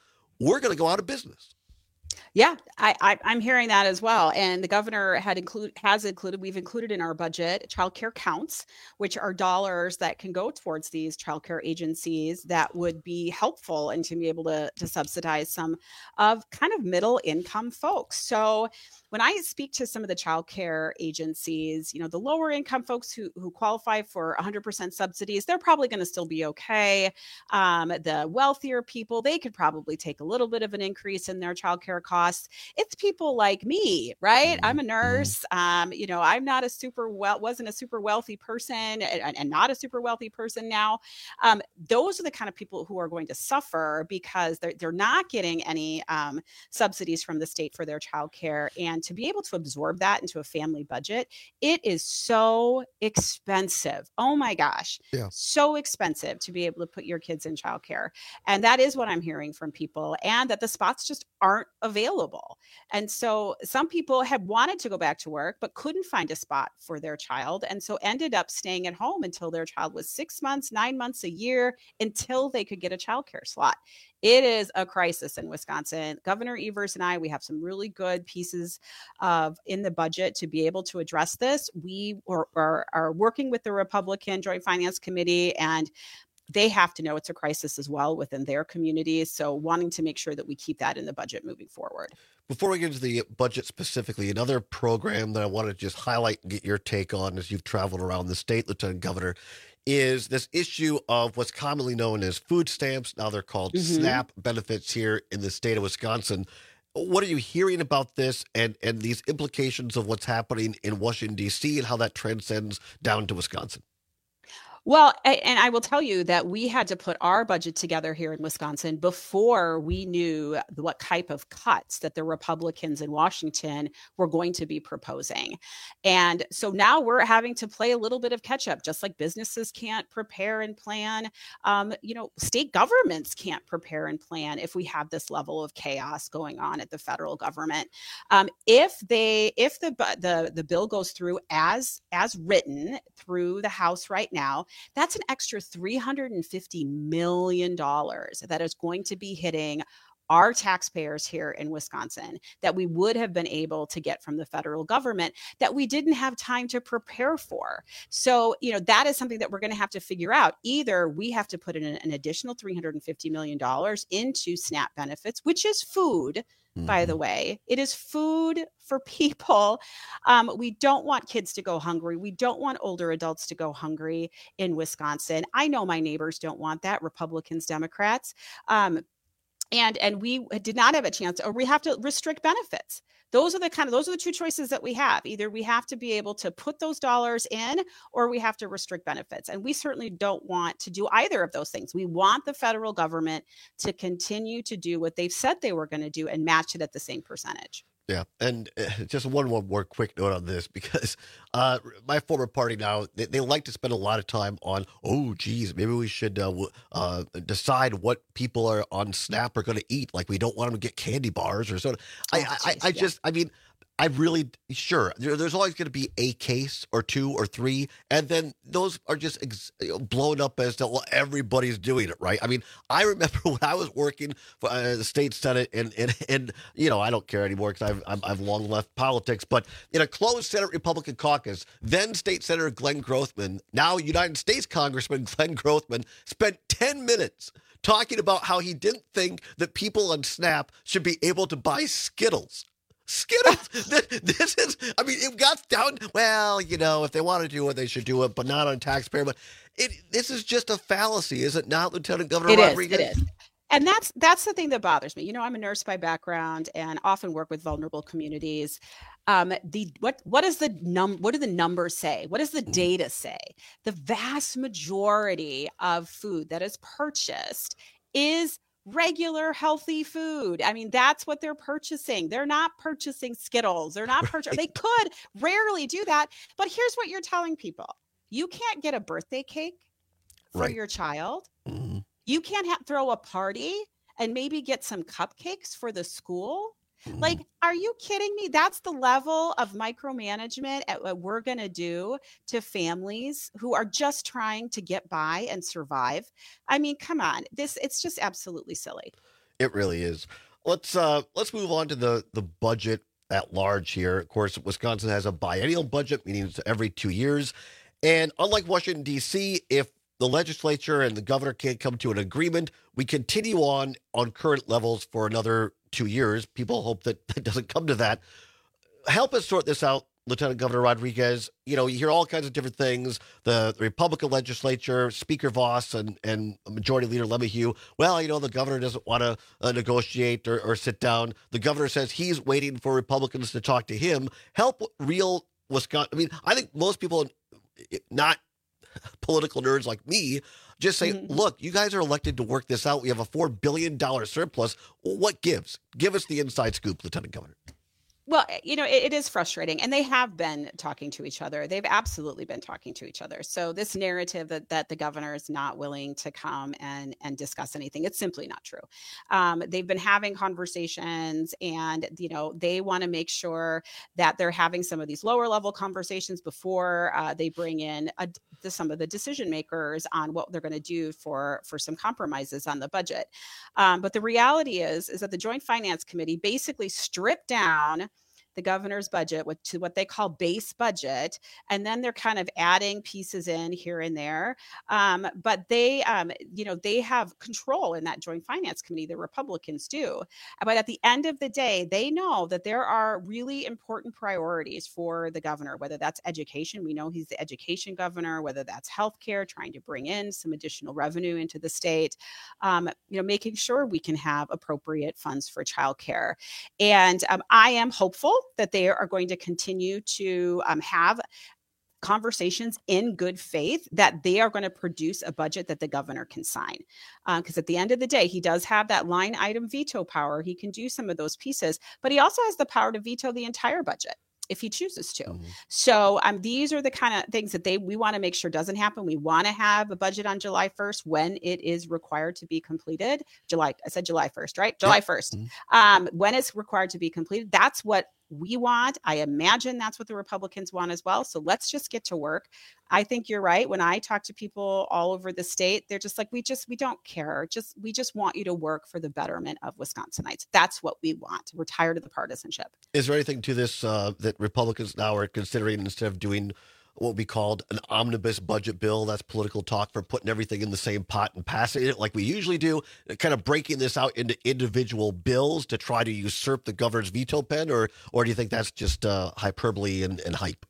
we're going to go out of business. Yeah, I, I, I'm hearing that as well. And the governor had include has included, we've included in our budget childcare counts, which are dollars that can go towards these childcare agencies that would be helpful and to be able to, to subsidize some of kind of middle income folks. So when I speak to some of the childcare agencies, you know, the lower income folks who, who qualify for one hundred percent subsidies, they're probably going to still be okay. Um, the wealthier people, they could probably take a little bit of an increase in their childcare costs. It's people like me, right? I'm a nurse. Um, you know, I'm not a super well, wasn't a super wealthy person and, and not a super wealthy person now. Um, those are the kind of people who are going to suffer because they're, they're not getting any um, subsidies from the state for their childcare. And to be able to absorb that into a family budget, it is so expensive. Oh my gosh. Yeah. So expensive to be able to put your kids in childcare. And that is what I'm hearing from people, and that the spots just aren't available. And so some people had wanted to go back to work, but couldn't find a spot for their child. And so ended up staying at home until their child was six months, nine months, a year, until they could get a childcare slot. It is a crisis in Wisconsin. Governor Evers and I, we have some really good pieces of in the budget to be able to address this. We are, are, are working with the Republican Joint Finance Committee, and they have to know it's a crisis as well within their communities. So wanting to make sure that we keep that in the budget moving forward. Before we get into the budget specifically, another program that I want to just highlight and get your take on as you've traveled around the state, Lieutenant Governor, is this issue of what's commonly known as food stamps. Now they're called Mm-hmm. SNAP benefits here in the state of Wisconsin. What are you hearing about this and, and these implications of what's happening in Washington, D C, and how that transcends down to Wisconsin? Well, and I will tell you that we had to put our budget together here in Wisconsin before we knew what type of cuts that the Republicans in Washington were going to be proposing. And so now we're having to play a little bit of catch up, just like businesses can't prepare and plan. Um, you know, state governments can't prepare and plan if we have this level of chaos going on at the federal government. Um, if they, if the, the, the bill goes through as, as written through the House right now, that's an extra three hundred fifty million dollars that is going to be hitting our taxpayers here in Wisconsin that we would have been able to get from the federal government that we didn't have time to prepare for. So, you know, that is something that we're going to have to figure out. Either we have to put in an additional three hundred fifty million dollars into SNAP benefits, which is food. By the way, it is food for people. Um, we don't want kids to go hungry. We don't want older adults to go hungry in Wisconsin. I know my neighbors don't want that, Republicans, Democrats. Um, and and we did not have a chance, or we have to restrict benefits. Those are the kind of, those are the two choices that we have. Either we have to be able to put those dollars in, or we have to restrict benefits. And we certainly don't want to do either of those things. We want the federal government to continue to do what they've said they were going to do and match it at the same percentage. Yeah, and uh, just one, one more quick note on this, because uh, my former party now, they, they like to spend a lot of time on, oh, geez, maybe we should uh, w- uh, decide what people are on SNAP are going to eat. Like, we don't want them to get candy bars or something. I, Oh, I, geez, I yeah. just, I mean, I really, sure, there, there's always going to be a case or two or three, and then those are just ex- blown up as to, well, everybody's doing it, right? I mean, I remember when I was working for uh, the state senate, and, and, and, you know, I don't care anymore because I've, I've, I've long left politics, but in a closed Senate Republican caucus, then State Senator Glenn Grothman, now United States Congressman Glenn Grothman, spent ten minutes talking about how he didn't think that people on SNAP should be able to buy Skittles. Skittles. this, this is, I mean, it got down, well, you know, if they want to do it, they should do it, but not on taxpayer. But it, this is just a fallacy, is it not, Lieutenant Governor It is, Rodriguez? it is. And that's that's the thing that bothers me. You know, I'm a nurse by background and often work with vulnerable communities. Um, the what what does the num what do the numbers say? What does the data say? The vast majority of food that is purchased is regular healthy food. I mean, that's what they're purchasing. They're not purchasing Skittles. They're not purchasing. They could rarely do that. But here's what you're telling people: you can't get a birthday cake for Right. your child. Mm-hmm. You can't ha- throw a party and maybe get some cupcakes for the school. Like, are you kidding me? That's the level of micromanagement at what we're going to do to families who are just trying to get by and survive. I mean, come on. This, it's just absolutely silly. It really is. Let's uh, let's move on to the, the budget at large here. Of course, Wisconsin has a biennial budget, meaning it's every two years. And unlike Washington, D C, if the legislature and the governor can't come to an agreement, we continue on on current levels for another two years. People hope that it doesn't come to that. Help us sort this out, Lieutenant Governor Rodriguez. You know, you hear all kinds of different things. The, the Republican legislature, Speaker Voss and, and Majority Leader LeMahieu, well, you know, the governor doesn't want to uh, negotiate or, or sit down. The governor says he's waiting for Republicans to talk to him. Help real Wisconsin. I mean, I think most people, not political nerds like me, just say, mm-hmm. look, you guys are elected to work this out. We have a four billion dollars surplus. Well, what gives? Give us the inside scoop, Lieutenant Governor. Well, you know, it, it is frustrating, and they have been talking to each other. They've absolutely been talking to each other. So this narrative that, that the governor is not willing to come and, and discuss anything, it's simply not true. Um, they've been having conversations, and, you know, they want to make sure that they're having some of these lower level conversations before uh, they bring in a, the, some of the decision makers on what they're going to do for, for some compromises on the budget. Um, but the reality is, is that the Joint Finance Committee basically stripped down the governor's budget with, to what they call base budget. And then they're kind of adding pieces in here and there. Um, but they, um, you know, they have control in that Joint Finance Committee, the Republicans do. But at the end of the day, they know that there are really important priorities for the governor, whether that's education. We know he's the education governor, whether that's healthcare, trying to bring in some additional revenue into the state, um, you know, making sure we can have appropriate funds for childcare. And um, I am hopeful that they are going to continue to um, have conversations in good faith, that they are going to produce a budget that the governor can sign. Because uh, at the end of the day, he does have that line item veto power. He can do some of those pieces, but he also has the power to veto the entire budget if he chooses to. Mm-hmm. So um, these are the kind of things that they we want to make sure doesn't happen. We want to have a budget on July first when it is required to be completed. July, I said July first, right? July first. Mm-hmm. Um, when it's required to be completed, that's what we want. I imagine that's what the Republicans want as well. So let's just get to work. I think you're right. When I talk to people all over the state, they're just like, we just, we don't care. Just, we just want you to work for the betterment of Wisconsinites. That's what we want. We're tired of the partisanship. Is there anything to this uh, that Republicans now are considering, instead of doing what we called an omnibus budget bill, that's political talk for putting everything in the same pot and passing it like we usually do, kind of breaking this out into individual bills to try to usurp the governor's veto pen, or or do you think that's just uh, hyperbole and, and hype?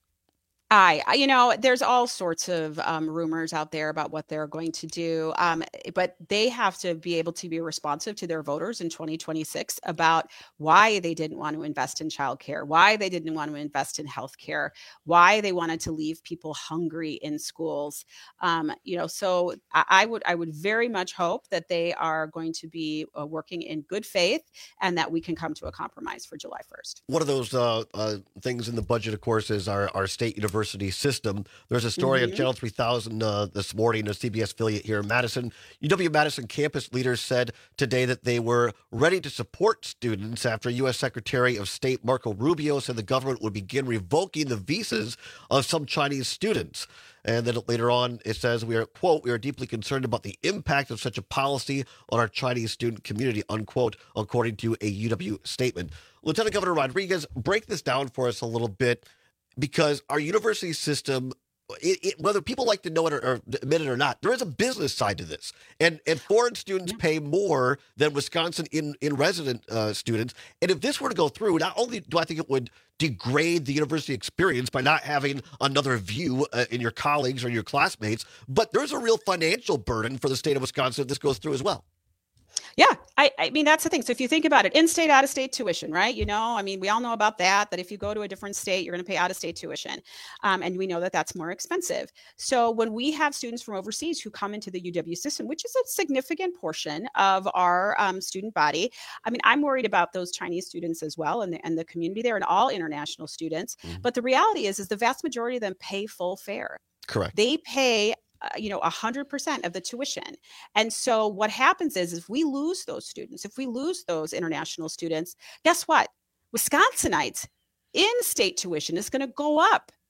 I, you know, there's all sorts of um, rumors out there about what they're going to do, um, but they have to be able to be responsive to their voters in twenty twenty-six about why they didn't want to invest in childcare, why they didn't want to invest in healthcare, why they wanted to leave people hungry in schools. Um, you know, so I, I would I would very much hope that they are going to be uh, working in good faith, and that we can come to a compromise for July first. One of those uh, uh, things in the budget, of course, is our, our state university system. There's a story mm-hmm. on Channel three thousand uh, this morning, a C B S affiliate here in Madison. U W-Madison campus leaders said today that they were ready to support students after U S Secretary of State Marco Rubio said the government would begin revoking the visas of some Chinese students. And then later on, it says, we are, quote, we are deeply concerned about the impact of such a policy on our Chinese student community, unquote, according to a U W statement. Lieutenant Governor Rodriguez, break this down for us a little bit, because our university system, it, it, whether people like to know it or, or admit it or not, there is a business side to this. And and foreign students pay more than Wisconsin in, in resident uh, students. And if this were to go through, not only do I think it would degrade the university experience by not having another view uh, in your colleagues or your classmates, but there's a real financial burden for the state of Wisconsin if this goes through as well. Yeah, I, I mean, that's the thing. So if you think about it, in-state, out-of-state tuition, right? You know, I mean, we all know about that, that if you go to a different state, you're going to pay out-of-state tuition. Um, and we know that that's more expensive. So when we have students from overseas who come into the U W system, which is a significant portion of our um, student body, I mean, I'm worried about those Chinese students as well, and the, and the community there, and all international students. Mm-hmm. But the reality is, is the vast majority of them pay full fare. Correct. They pay Uh, you know, one hundred percent of the tuition. And so what happens is, if we lose those students, if we lose those international students, guess what? Wisconsinites, in-state tuition is going to go up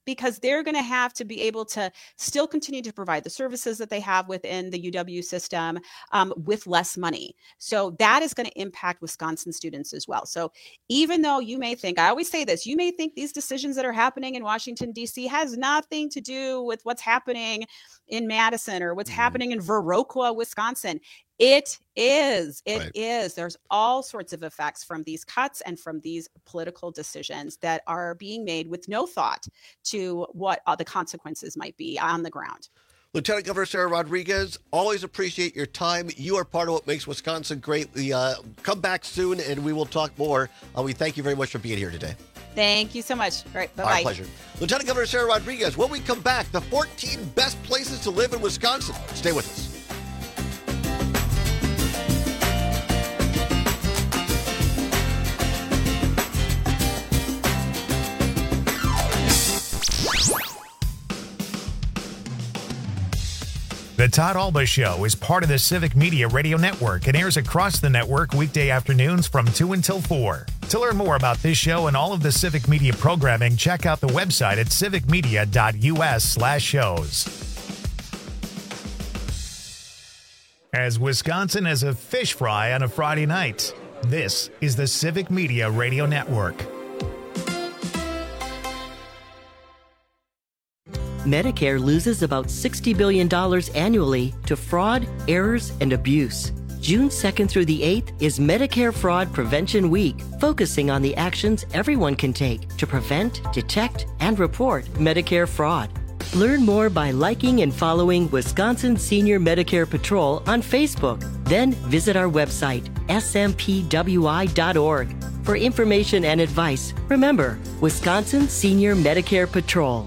because they're going to have to be able to still continue to provide the services that they have within the U W system um, with less money. So that is going to impact Wisconsin students as well. So even though you may think, I always say this, you may think these decisions that are happening in Washington, D C has nothing to do with what's happening in Madison or what's mm-hmm. happening in Viroqua, Wisconsin. It is. It right. is. There's all sorts of effects from these cuts and from these political decisions that are being made with no thought to what uh, the consequences might be on the ground. Lieutenant Governor Sarah Rodriguez, always appreciate your time. You are part of what makes Wisconsin great. We, uh, come back soon and we will talk more. Uh, we thank you very much for being here today. Thank you so much. All right, bye-bye. Our pleasure. Lieutenant Governor Sarah Rodriguez, when we come back, the fourteen best places to live in Wisconsin. Stay with us. The Todd Alba Show is part of the Civic Media Radio Network and airs across the network weekday afternoons from two until four. To learn more about this show and all of the Civic Media programming, check out the website at civicmedia.us slash shows. As Wisconsin as a fish fry on a Friday night, this is the Civic Media Radio Network. Medicare loses about sixty billion dollars annually to fraud, errors, and abuse. June second through the eighth is Medicare Fraud Prevention Week, focusing on the actions everyone can take to prevent, detect, and report Medicare fraud. Learn more by liking and following Wisconsin Senior Medicare Patrol on Facebook. Then visit our website, S M P W I dot org, for information and advice. Remember, Wisconsin Senior Medicare Patrol.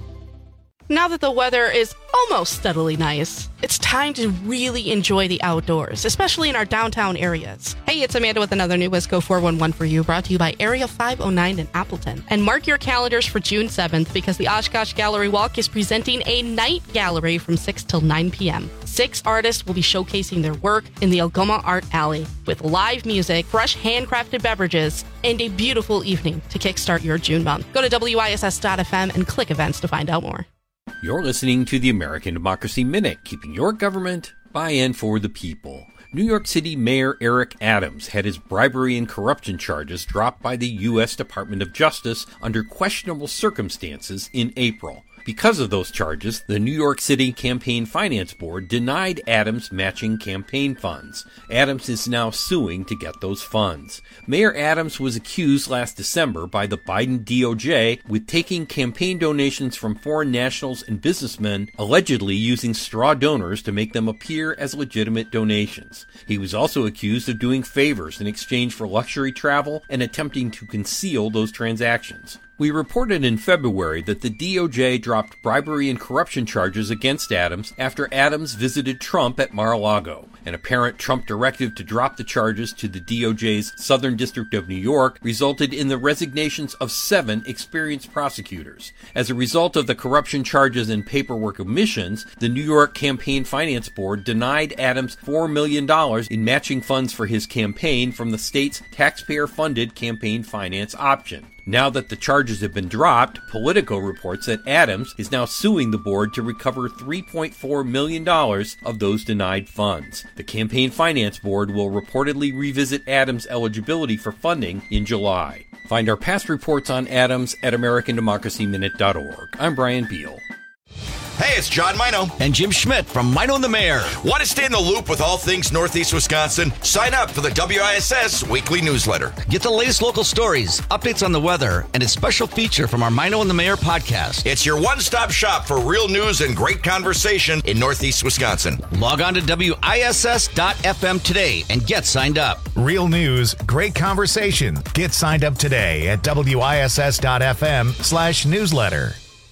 Now that the weather is almost steadily nice, it's time to really enjoy the outdoors, especially in our downtown areas. Hey, it's Amanda with another new Wisco four one one for you, brought to you by Area five oh nine in Appleton. And mark your calendars for June seventh, because the Oshkosh Gallery Walk is presenting a night gallery from six till nine p.m. Six artists will be showcasing their work in the Algoma Art Alley with live music, fresh handcrafted beverages, and a beautiful evening to kickstart your June month. Go to W I S S dot F M and click events to find out more. You're listening to the American Democracy Minute, keeping your government by and for the people. New York City Mayor Eric Adams had his bribery and corruption charges dropped by the U S Department of Justice under questionable circumstances in April. Because of those charges, the New York City Campaign Finance Board denied Adams matching campaign funds. Adams is now suing to get those funds. Mayor Adams was accused last December by the Biden D O J with taking campaign donations from foreign nationals and businessmen, allegedly using straw donors to make them appear as legitimate donations. He was also accused of doing favors in exchange for luxury travel and attempting to conceal those transactions. We reported in February that the D O J dropped bribery and corruption charges against Adams after Adams visited Trump at Mar-a-Lago. An apparent Trump directive to drop the charges to the D O J's Southern District of New York resulted in the resignations of seven experienced prosecutors. As a result of the corruption charges and paperwork omissions, the New York Campaign Finance Board denied Adams four million dollars in matching funds for his campaign from the state's taxpayer-funded campaign finance option. Now that the charges have been dropped, Politico reports that Adams is now suing the board to recover three point four million dollars of those denied funds. The Campaign Finance Board will reportedly revisit Adams' eligibility for funding in July. Find our past reports on Adams at American Democracy Minute dot org. I'm Brian Beal. Hey, it's John Mino. And Jim Schmidt from Mino and the Mayor. Want to stay in the loop with all things Northeast Wisconsin? Sign up for the W I S S weekly newsletter. Get the latest local stories, updates on the weather, and a special feature from our Mino and the Mayor podcast. It's your one-stop shop for real news and great conversation in Northeast Wisconsin. Log on to W I S S dot F M today and get signed up. Real news, great conversation. Get signed up today at W I S S dot F M slash newsletter.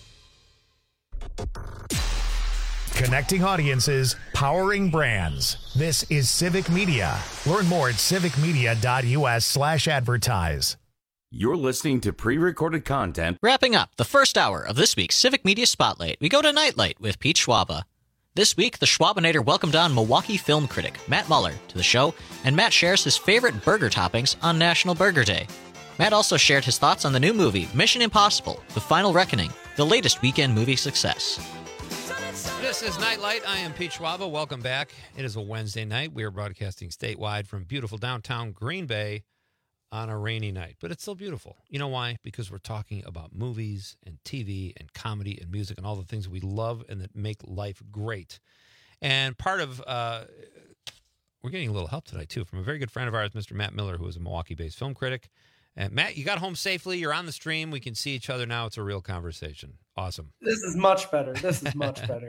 Connecting audiences, powering brands. This is Civic Media. Learn more at civicmedia.us slash advertise. You're listening to pre-recorded content. Wrapping up the first hour of this week's Civic Media Spotlight, we go to Nightlight with Pete Schwaba. This week, the Schwabinator welcomed on Milwaukee film critic Matt Muller to the show, and Matt shares his favorite burger toppings on National Burger Day. Matt also shared his thoughts on the new movie Mission Impossible: The Final Reckoning, the latest weekend movie success. This is Nightlight. I am Pete Schwaba. Welcome back. It is a Wednesday night. We are broadcasting statewide from beautiful downtown Green Bay on a rainy night, but it's still beautiful. You know why? Because we're talking about movies and T V and comedy and music and all the things we love and that make life great. And part of, uh, we're getting a little help tonight, too, from a very good friend of ours, Mister Matt Miller, who is a Milwaukee-based film critic. And Matt, you got home safely. You're on the stream. We can see each other now. It's a real conversation. Awesome. This is much better. This is much better.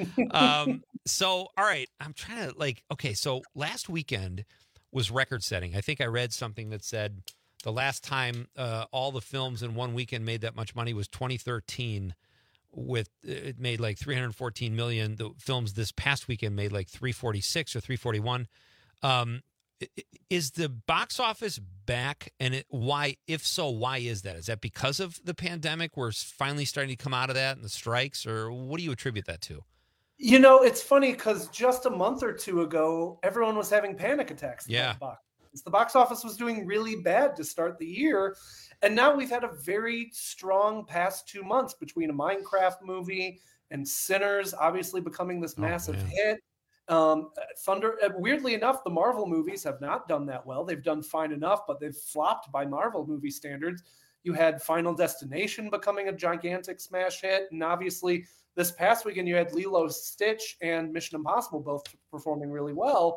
um, so, all right. I'm trying to, like, okay, so last weekend was record-setting. I think I read something that said the last time uh, all the films in one weekend made that much money was twenty thirteen. With it made like three hundred fourteen million. The films this past weekend made like three forty-six or three forty-one. Um, is the box office back? And it, why, if so, why is that? Is that because of the pandemic? We're finally starting to come out of that and the strikes, or what do you attribute that to? You know, it's funny because just a month or two ago, everyone was having panic attacks. Yeah. The box. the box office was doing really bad to start the year. And now we've had a very strong past two months between a Minecraft movie and Sinners obviously becoming this massive oh, hit. Um, Thunder, weirdly enough, the Marvel movies have not done that well. They've done fine enough, but they've flopped by Marvel movie standards. You had Final Destination becoming a gigantic smash hit. And obviously this past weekend, you had Lilo Stitch and Mission Impossible both performing really well.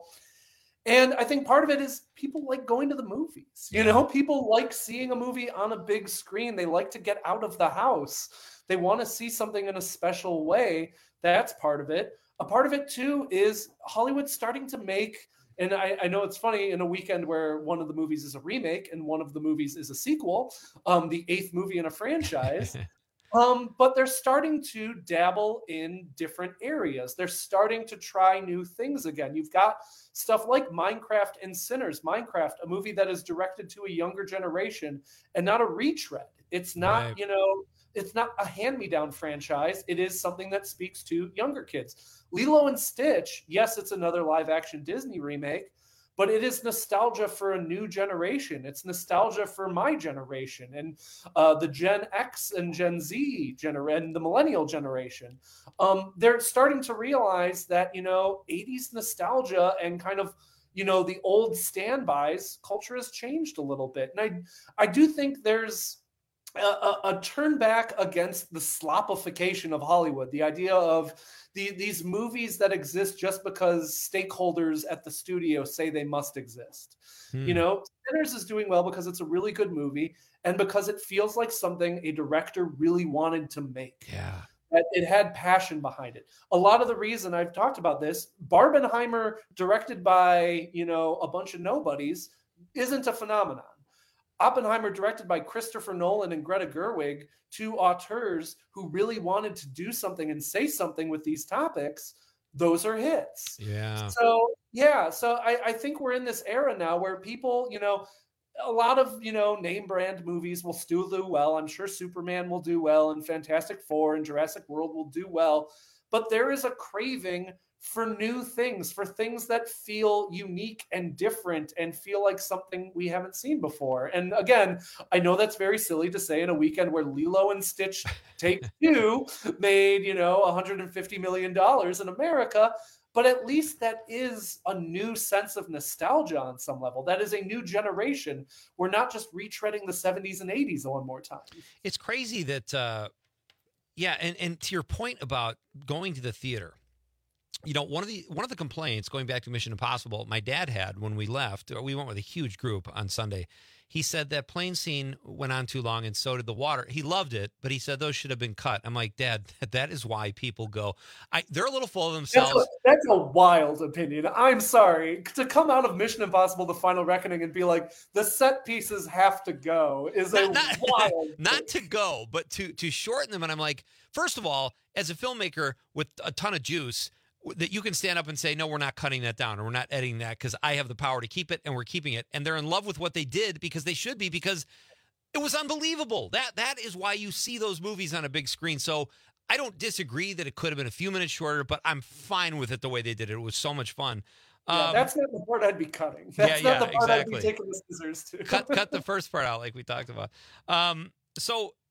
And I think part of it is people like going to the movies. You know, people like seeing a movie on a big screen. They like to get out of the house. They want to see something in a special way. That's part of it. A part of it, too, is Hollywood starting to make, and I, I know it's funny, in a weekend where one of the movies is a remake and one of the movies is a sequel, um, the eighth movie in a franchise. Um, but they're starting to dabble in different areas. They're starting to try new things again. You've got stuff like Minecraft and Sinners. Minecraft, a movie that is directed to a younger generation and not a retread. It's not, right. you know, it's not a hand-me-down franchise. It is something that speaks to younger kids. Lilo and Stitch, yes, it's another live-action Disney remake, but it is nostalgia for a new generation. It's nostalgia for my generation and uh, the Gen X and Gen Z gener- and the millennial generation. Um, they're starting to realize that, you know, eighties nostalgia and kind of, you know, the old standbys, culture has changed a little bit. And I, I do think there's a, a, a turn back against the slopification of Hollywood, the idea of The, these movies that exist just because stakeholders at the studio say they must exist. Hmm. You know, Sinners is doing well because it's a really good movie and because it feels like something a director really wanted to make. Yeah. That it had passion behind it. A lot of the reason I've talked about this, Barbenheimer, directed by, you know, a bunch of nobodies, isn't a phenomenon. Oppenheimer, directed by Christopher Nolan and Greta Gerwig, two auteurs who really wanted to do something and say something with these topics, those are hits. Yeah. So, yeah. So I, I think we're in this era now where people, you know, a lot of, you know, name brand movies will still do well. I'm sure Superman will do well and Fantastic Four and Jurassic World will do well. But there is a craving for new things, for things that feel unique and different and feel like something we haven't seen before. And again, I know that's very silly to say in a weekend where Lilo and Stitch Take Two made, you know, one hundred fifty million dollars in America, but at least that is a new sense of nostalgia on some level. That is a new generation. We're not just retreading the seventies and eighties one more time. It's crazy that, uh, yeah, and, and to your point about going to the theater, you know, one of the one of the complaints, going back to Mission Impossible, my dad had when we left, we went with a huge group on Sunday. He said that plane scene went on too long and so did the water. He loved it, but he said those should have been cut. I'm like, Dad, that is why people go. I, they're a little full of themselves. That's a, that's a wild opinion. I'm sorry. To come out of Mission Impossible, The Final Reckoning, and be like, the set pieces have to go is a not, wild Not to go, but to, to shorten them. And I'm like, first of all, as a filmmaker with a ton of juice, that you can stand up and say, no, we're not cutting that down or we're not editing that because I have the power to keep it and we're keeping it. And they're in love with what they did because they should be, because it was unbelievable. That That is why you see those movies on a big screen. So I don't disagree that it could have been a few minutes shorter, but I'm fine with it the way they did it. It was so much fun. Yeah, um, that's not the part I'd be cutting. That's yeah, not the yeah, part exactly. I'd be taking the scissors to. cut, cut the first part out like we talked about. Um, so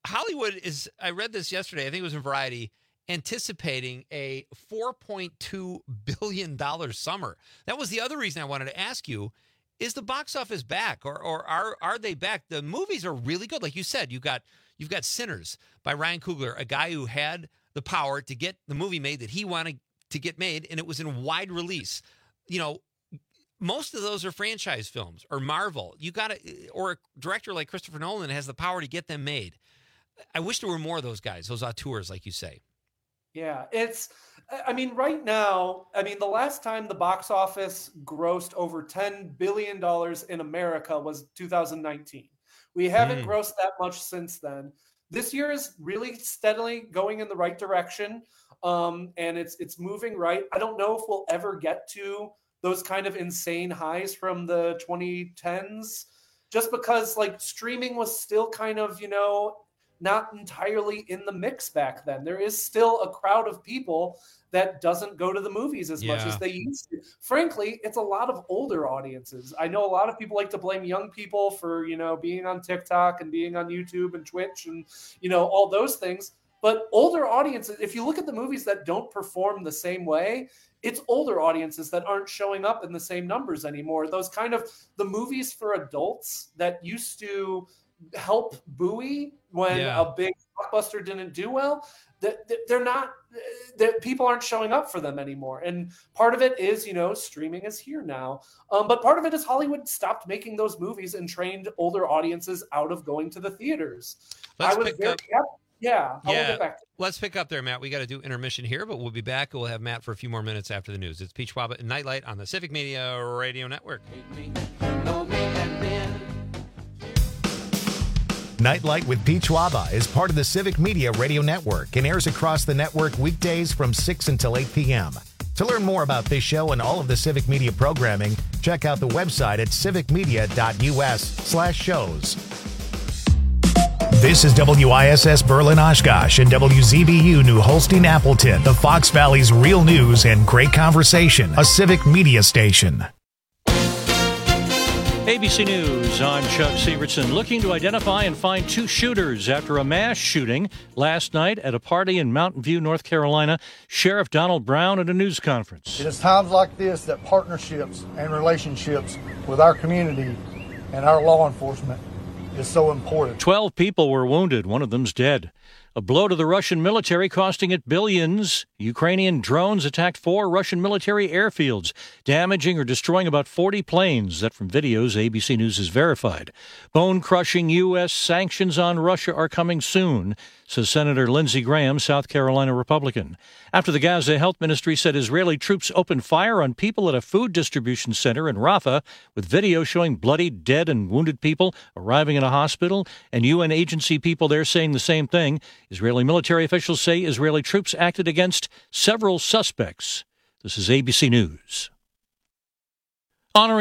Hollywood is, I read this yesterday, I think it was in Variety, anticipating a four point two billion dollars summer. That was the other reason I wanted to ask you, is the box office back, or or are are they back? The movies are really good. Like you said, you got you've got Sinners by Ryan Coogler, a guy who had the power to get the movie made that he wanted to get made, and it was in wide release. You know, most of those are franchise films or Marvel. You got to, or a director like Christopher Nolan has the power to get them made. I wish there were more of those guys, those auteurs, like you say. Yeah, it's, I mean, right now, I mean, the last time the box office grossed over ten billion dollars in America was two thousand nineteen. We haven't mm. grossed that much since then. This year is really steadily going in the right direction, um, and it's it's moving right. I don't know if we'll ever get to those kind of insane highs from the twenty tens, just because, like, streaming was still kind of, you know, not entirely in the mix back then. There is still a crowd of people that doesn't go to the movies as yeah. much as they used to. Frankly, it's a lot of older audiences. I know a lot of people like to blame young people for, you know, being on TikTok and being on YouTube and Twitch and, you know, all those things. But older audiences, if you look at the movies that don't perform the same way, it's older audiences that aren't showing up in the same numbers anymore. Those kind of the movies for adults that used to help buoy when yeah. a big blockbuster didn't do well, that they're not, that people aren't showing up for them anymore. And part of it is, you know, streaming is here now. Um, but part of it is Hollywood stopped making those movies and trained older audiences out of going to the theaters. Let's I was pick very, up. yeah, yeah, I'll yeah. get back to Let's pick up there, Matt. We got to do intermission here, but we'll be back. We'll have Matt for a few more minutes after the news. It's Pete Schwab and Nightlight on the Civic Media Radio Network. Nightlight with Pete Schwaba is part of the Civic Media Radio Network and airs across the network weekdays from six until eight p.m. To learn more about this show and all of the Civic Media programming, check out the website at civicmedia.us slash shows. This is W I S S Berlin Oshkosh and W Z B U New Holstein Appleton, the Fox Valley's real news and great conversation, a Civic Media station. A B C News, I'm Chuck Severson. Looking to identify and find two shooters after a mass shooting last night at a party in Mountain View, North Carolina. Sheriff Donald Brown at a news conference. It is times like this that partnerships and relationships with our community and our law enforcement is so important. Twelve people were wounded. One of them's dead. A blow to the Russian military costing it billions. Ukrainian drones attacked four Russian military airfields, damaging or destroying about forty planes. That from videos A B C News has verified. Bone-crushing U S sanctions on Russia are coming soon, says Senator Lindsey Graham, South Carolina Republican. After the Gaza Health Ministry said Israeli troops opened fire on people at a food distribution center in Rafah, with video showing bloody, dead, and wounded people arriving in a hospital, and U N agency people there saying the same thing. Israeli military officials say Israeli troops acted against several suspects. This is A B C News. Honoring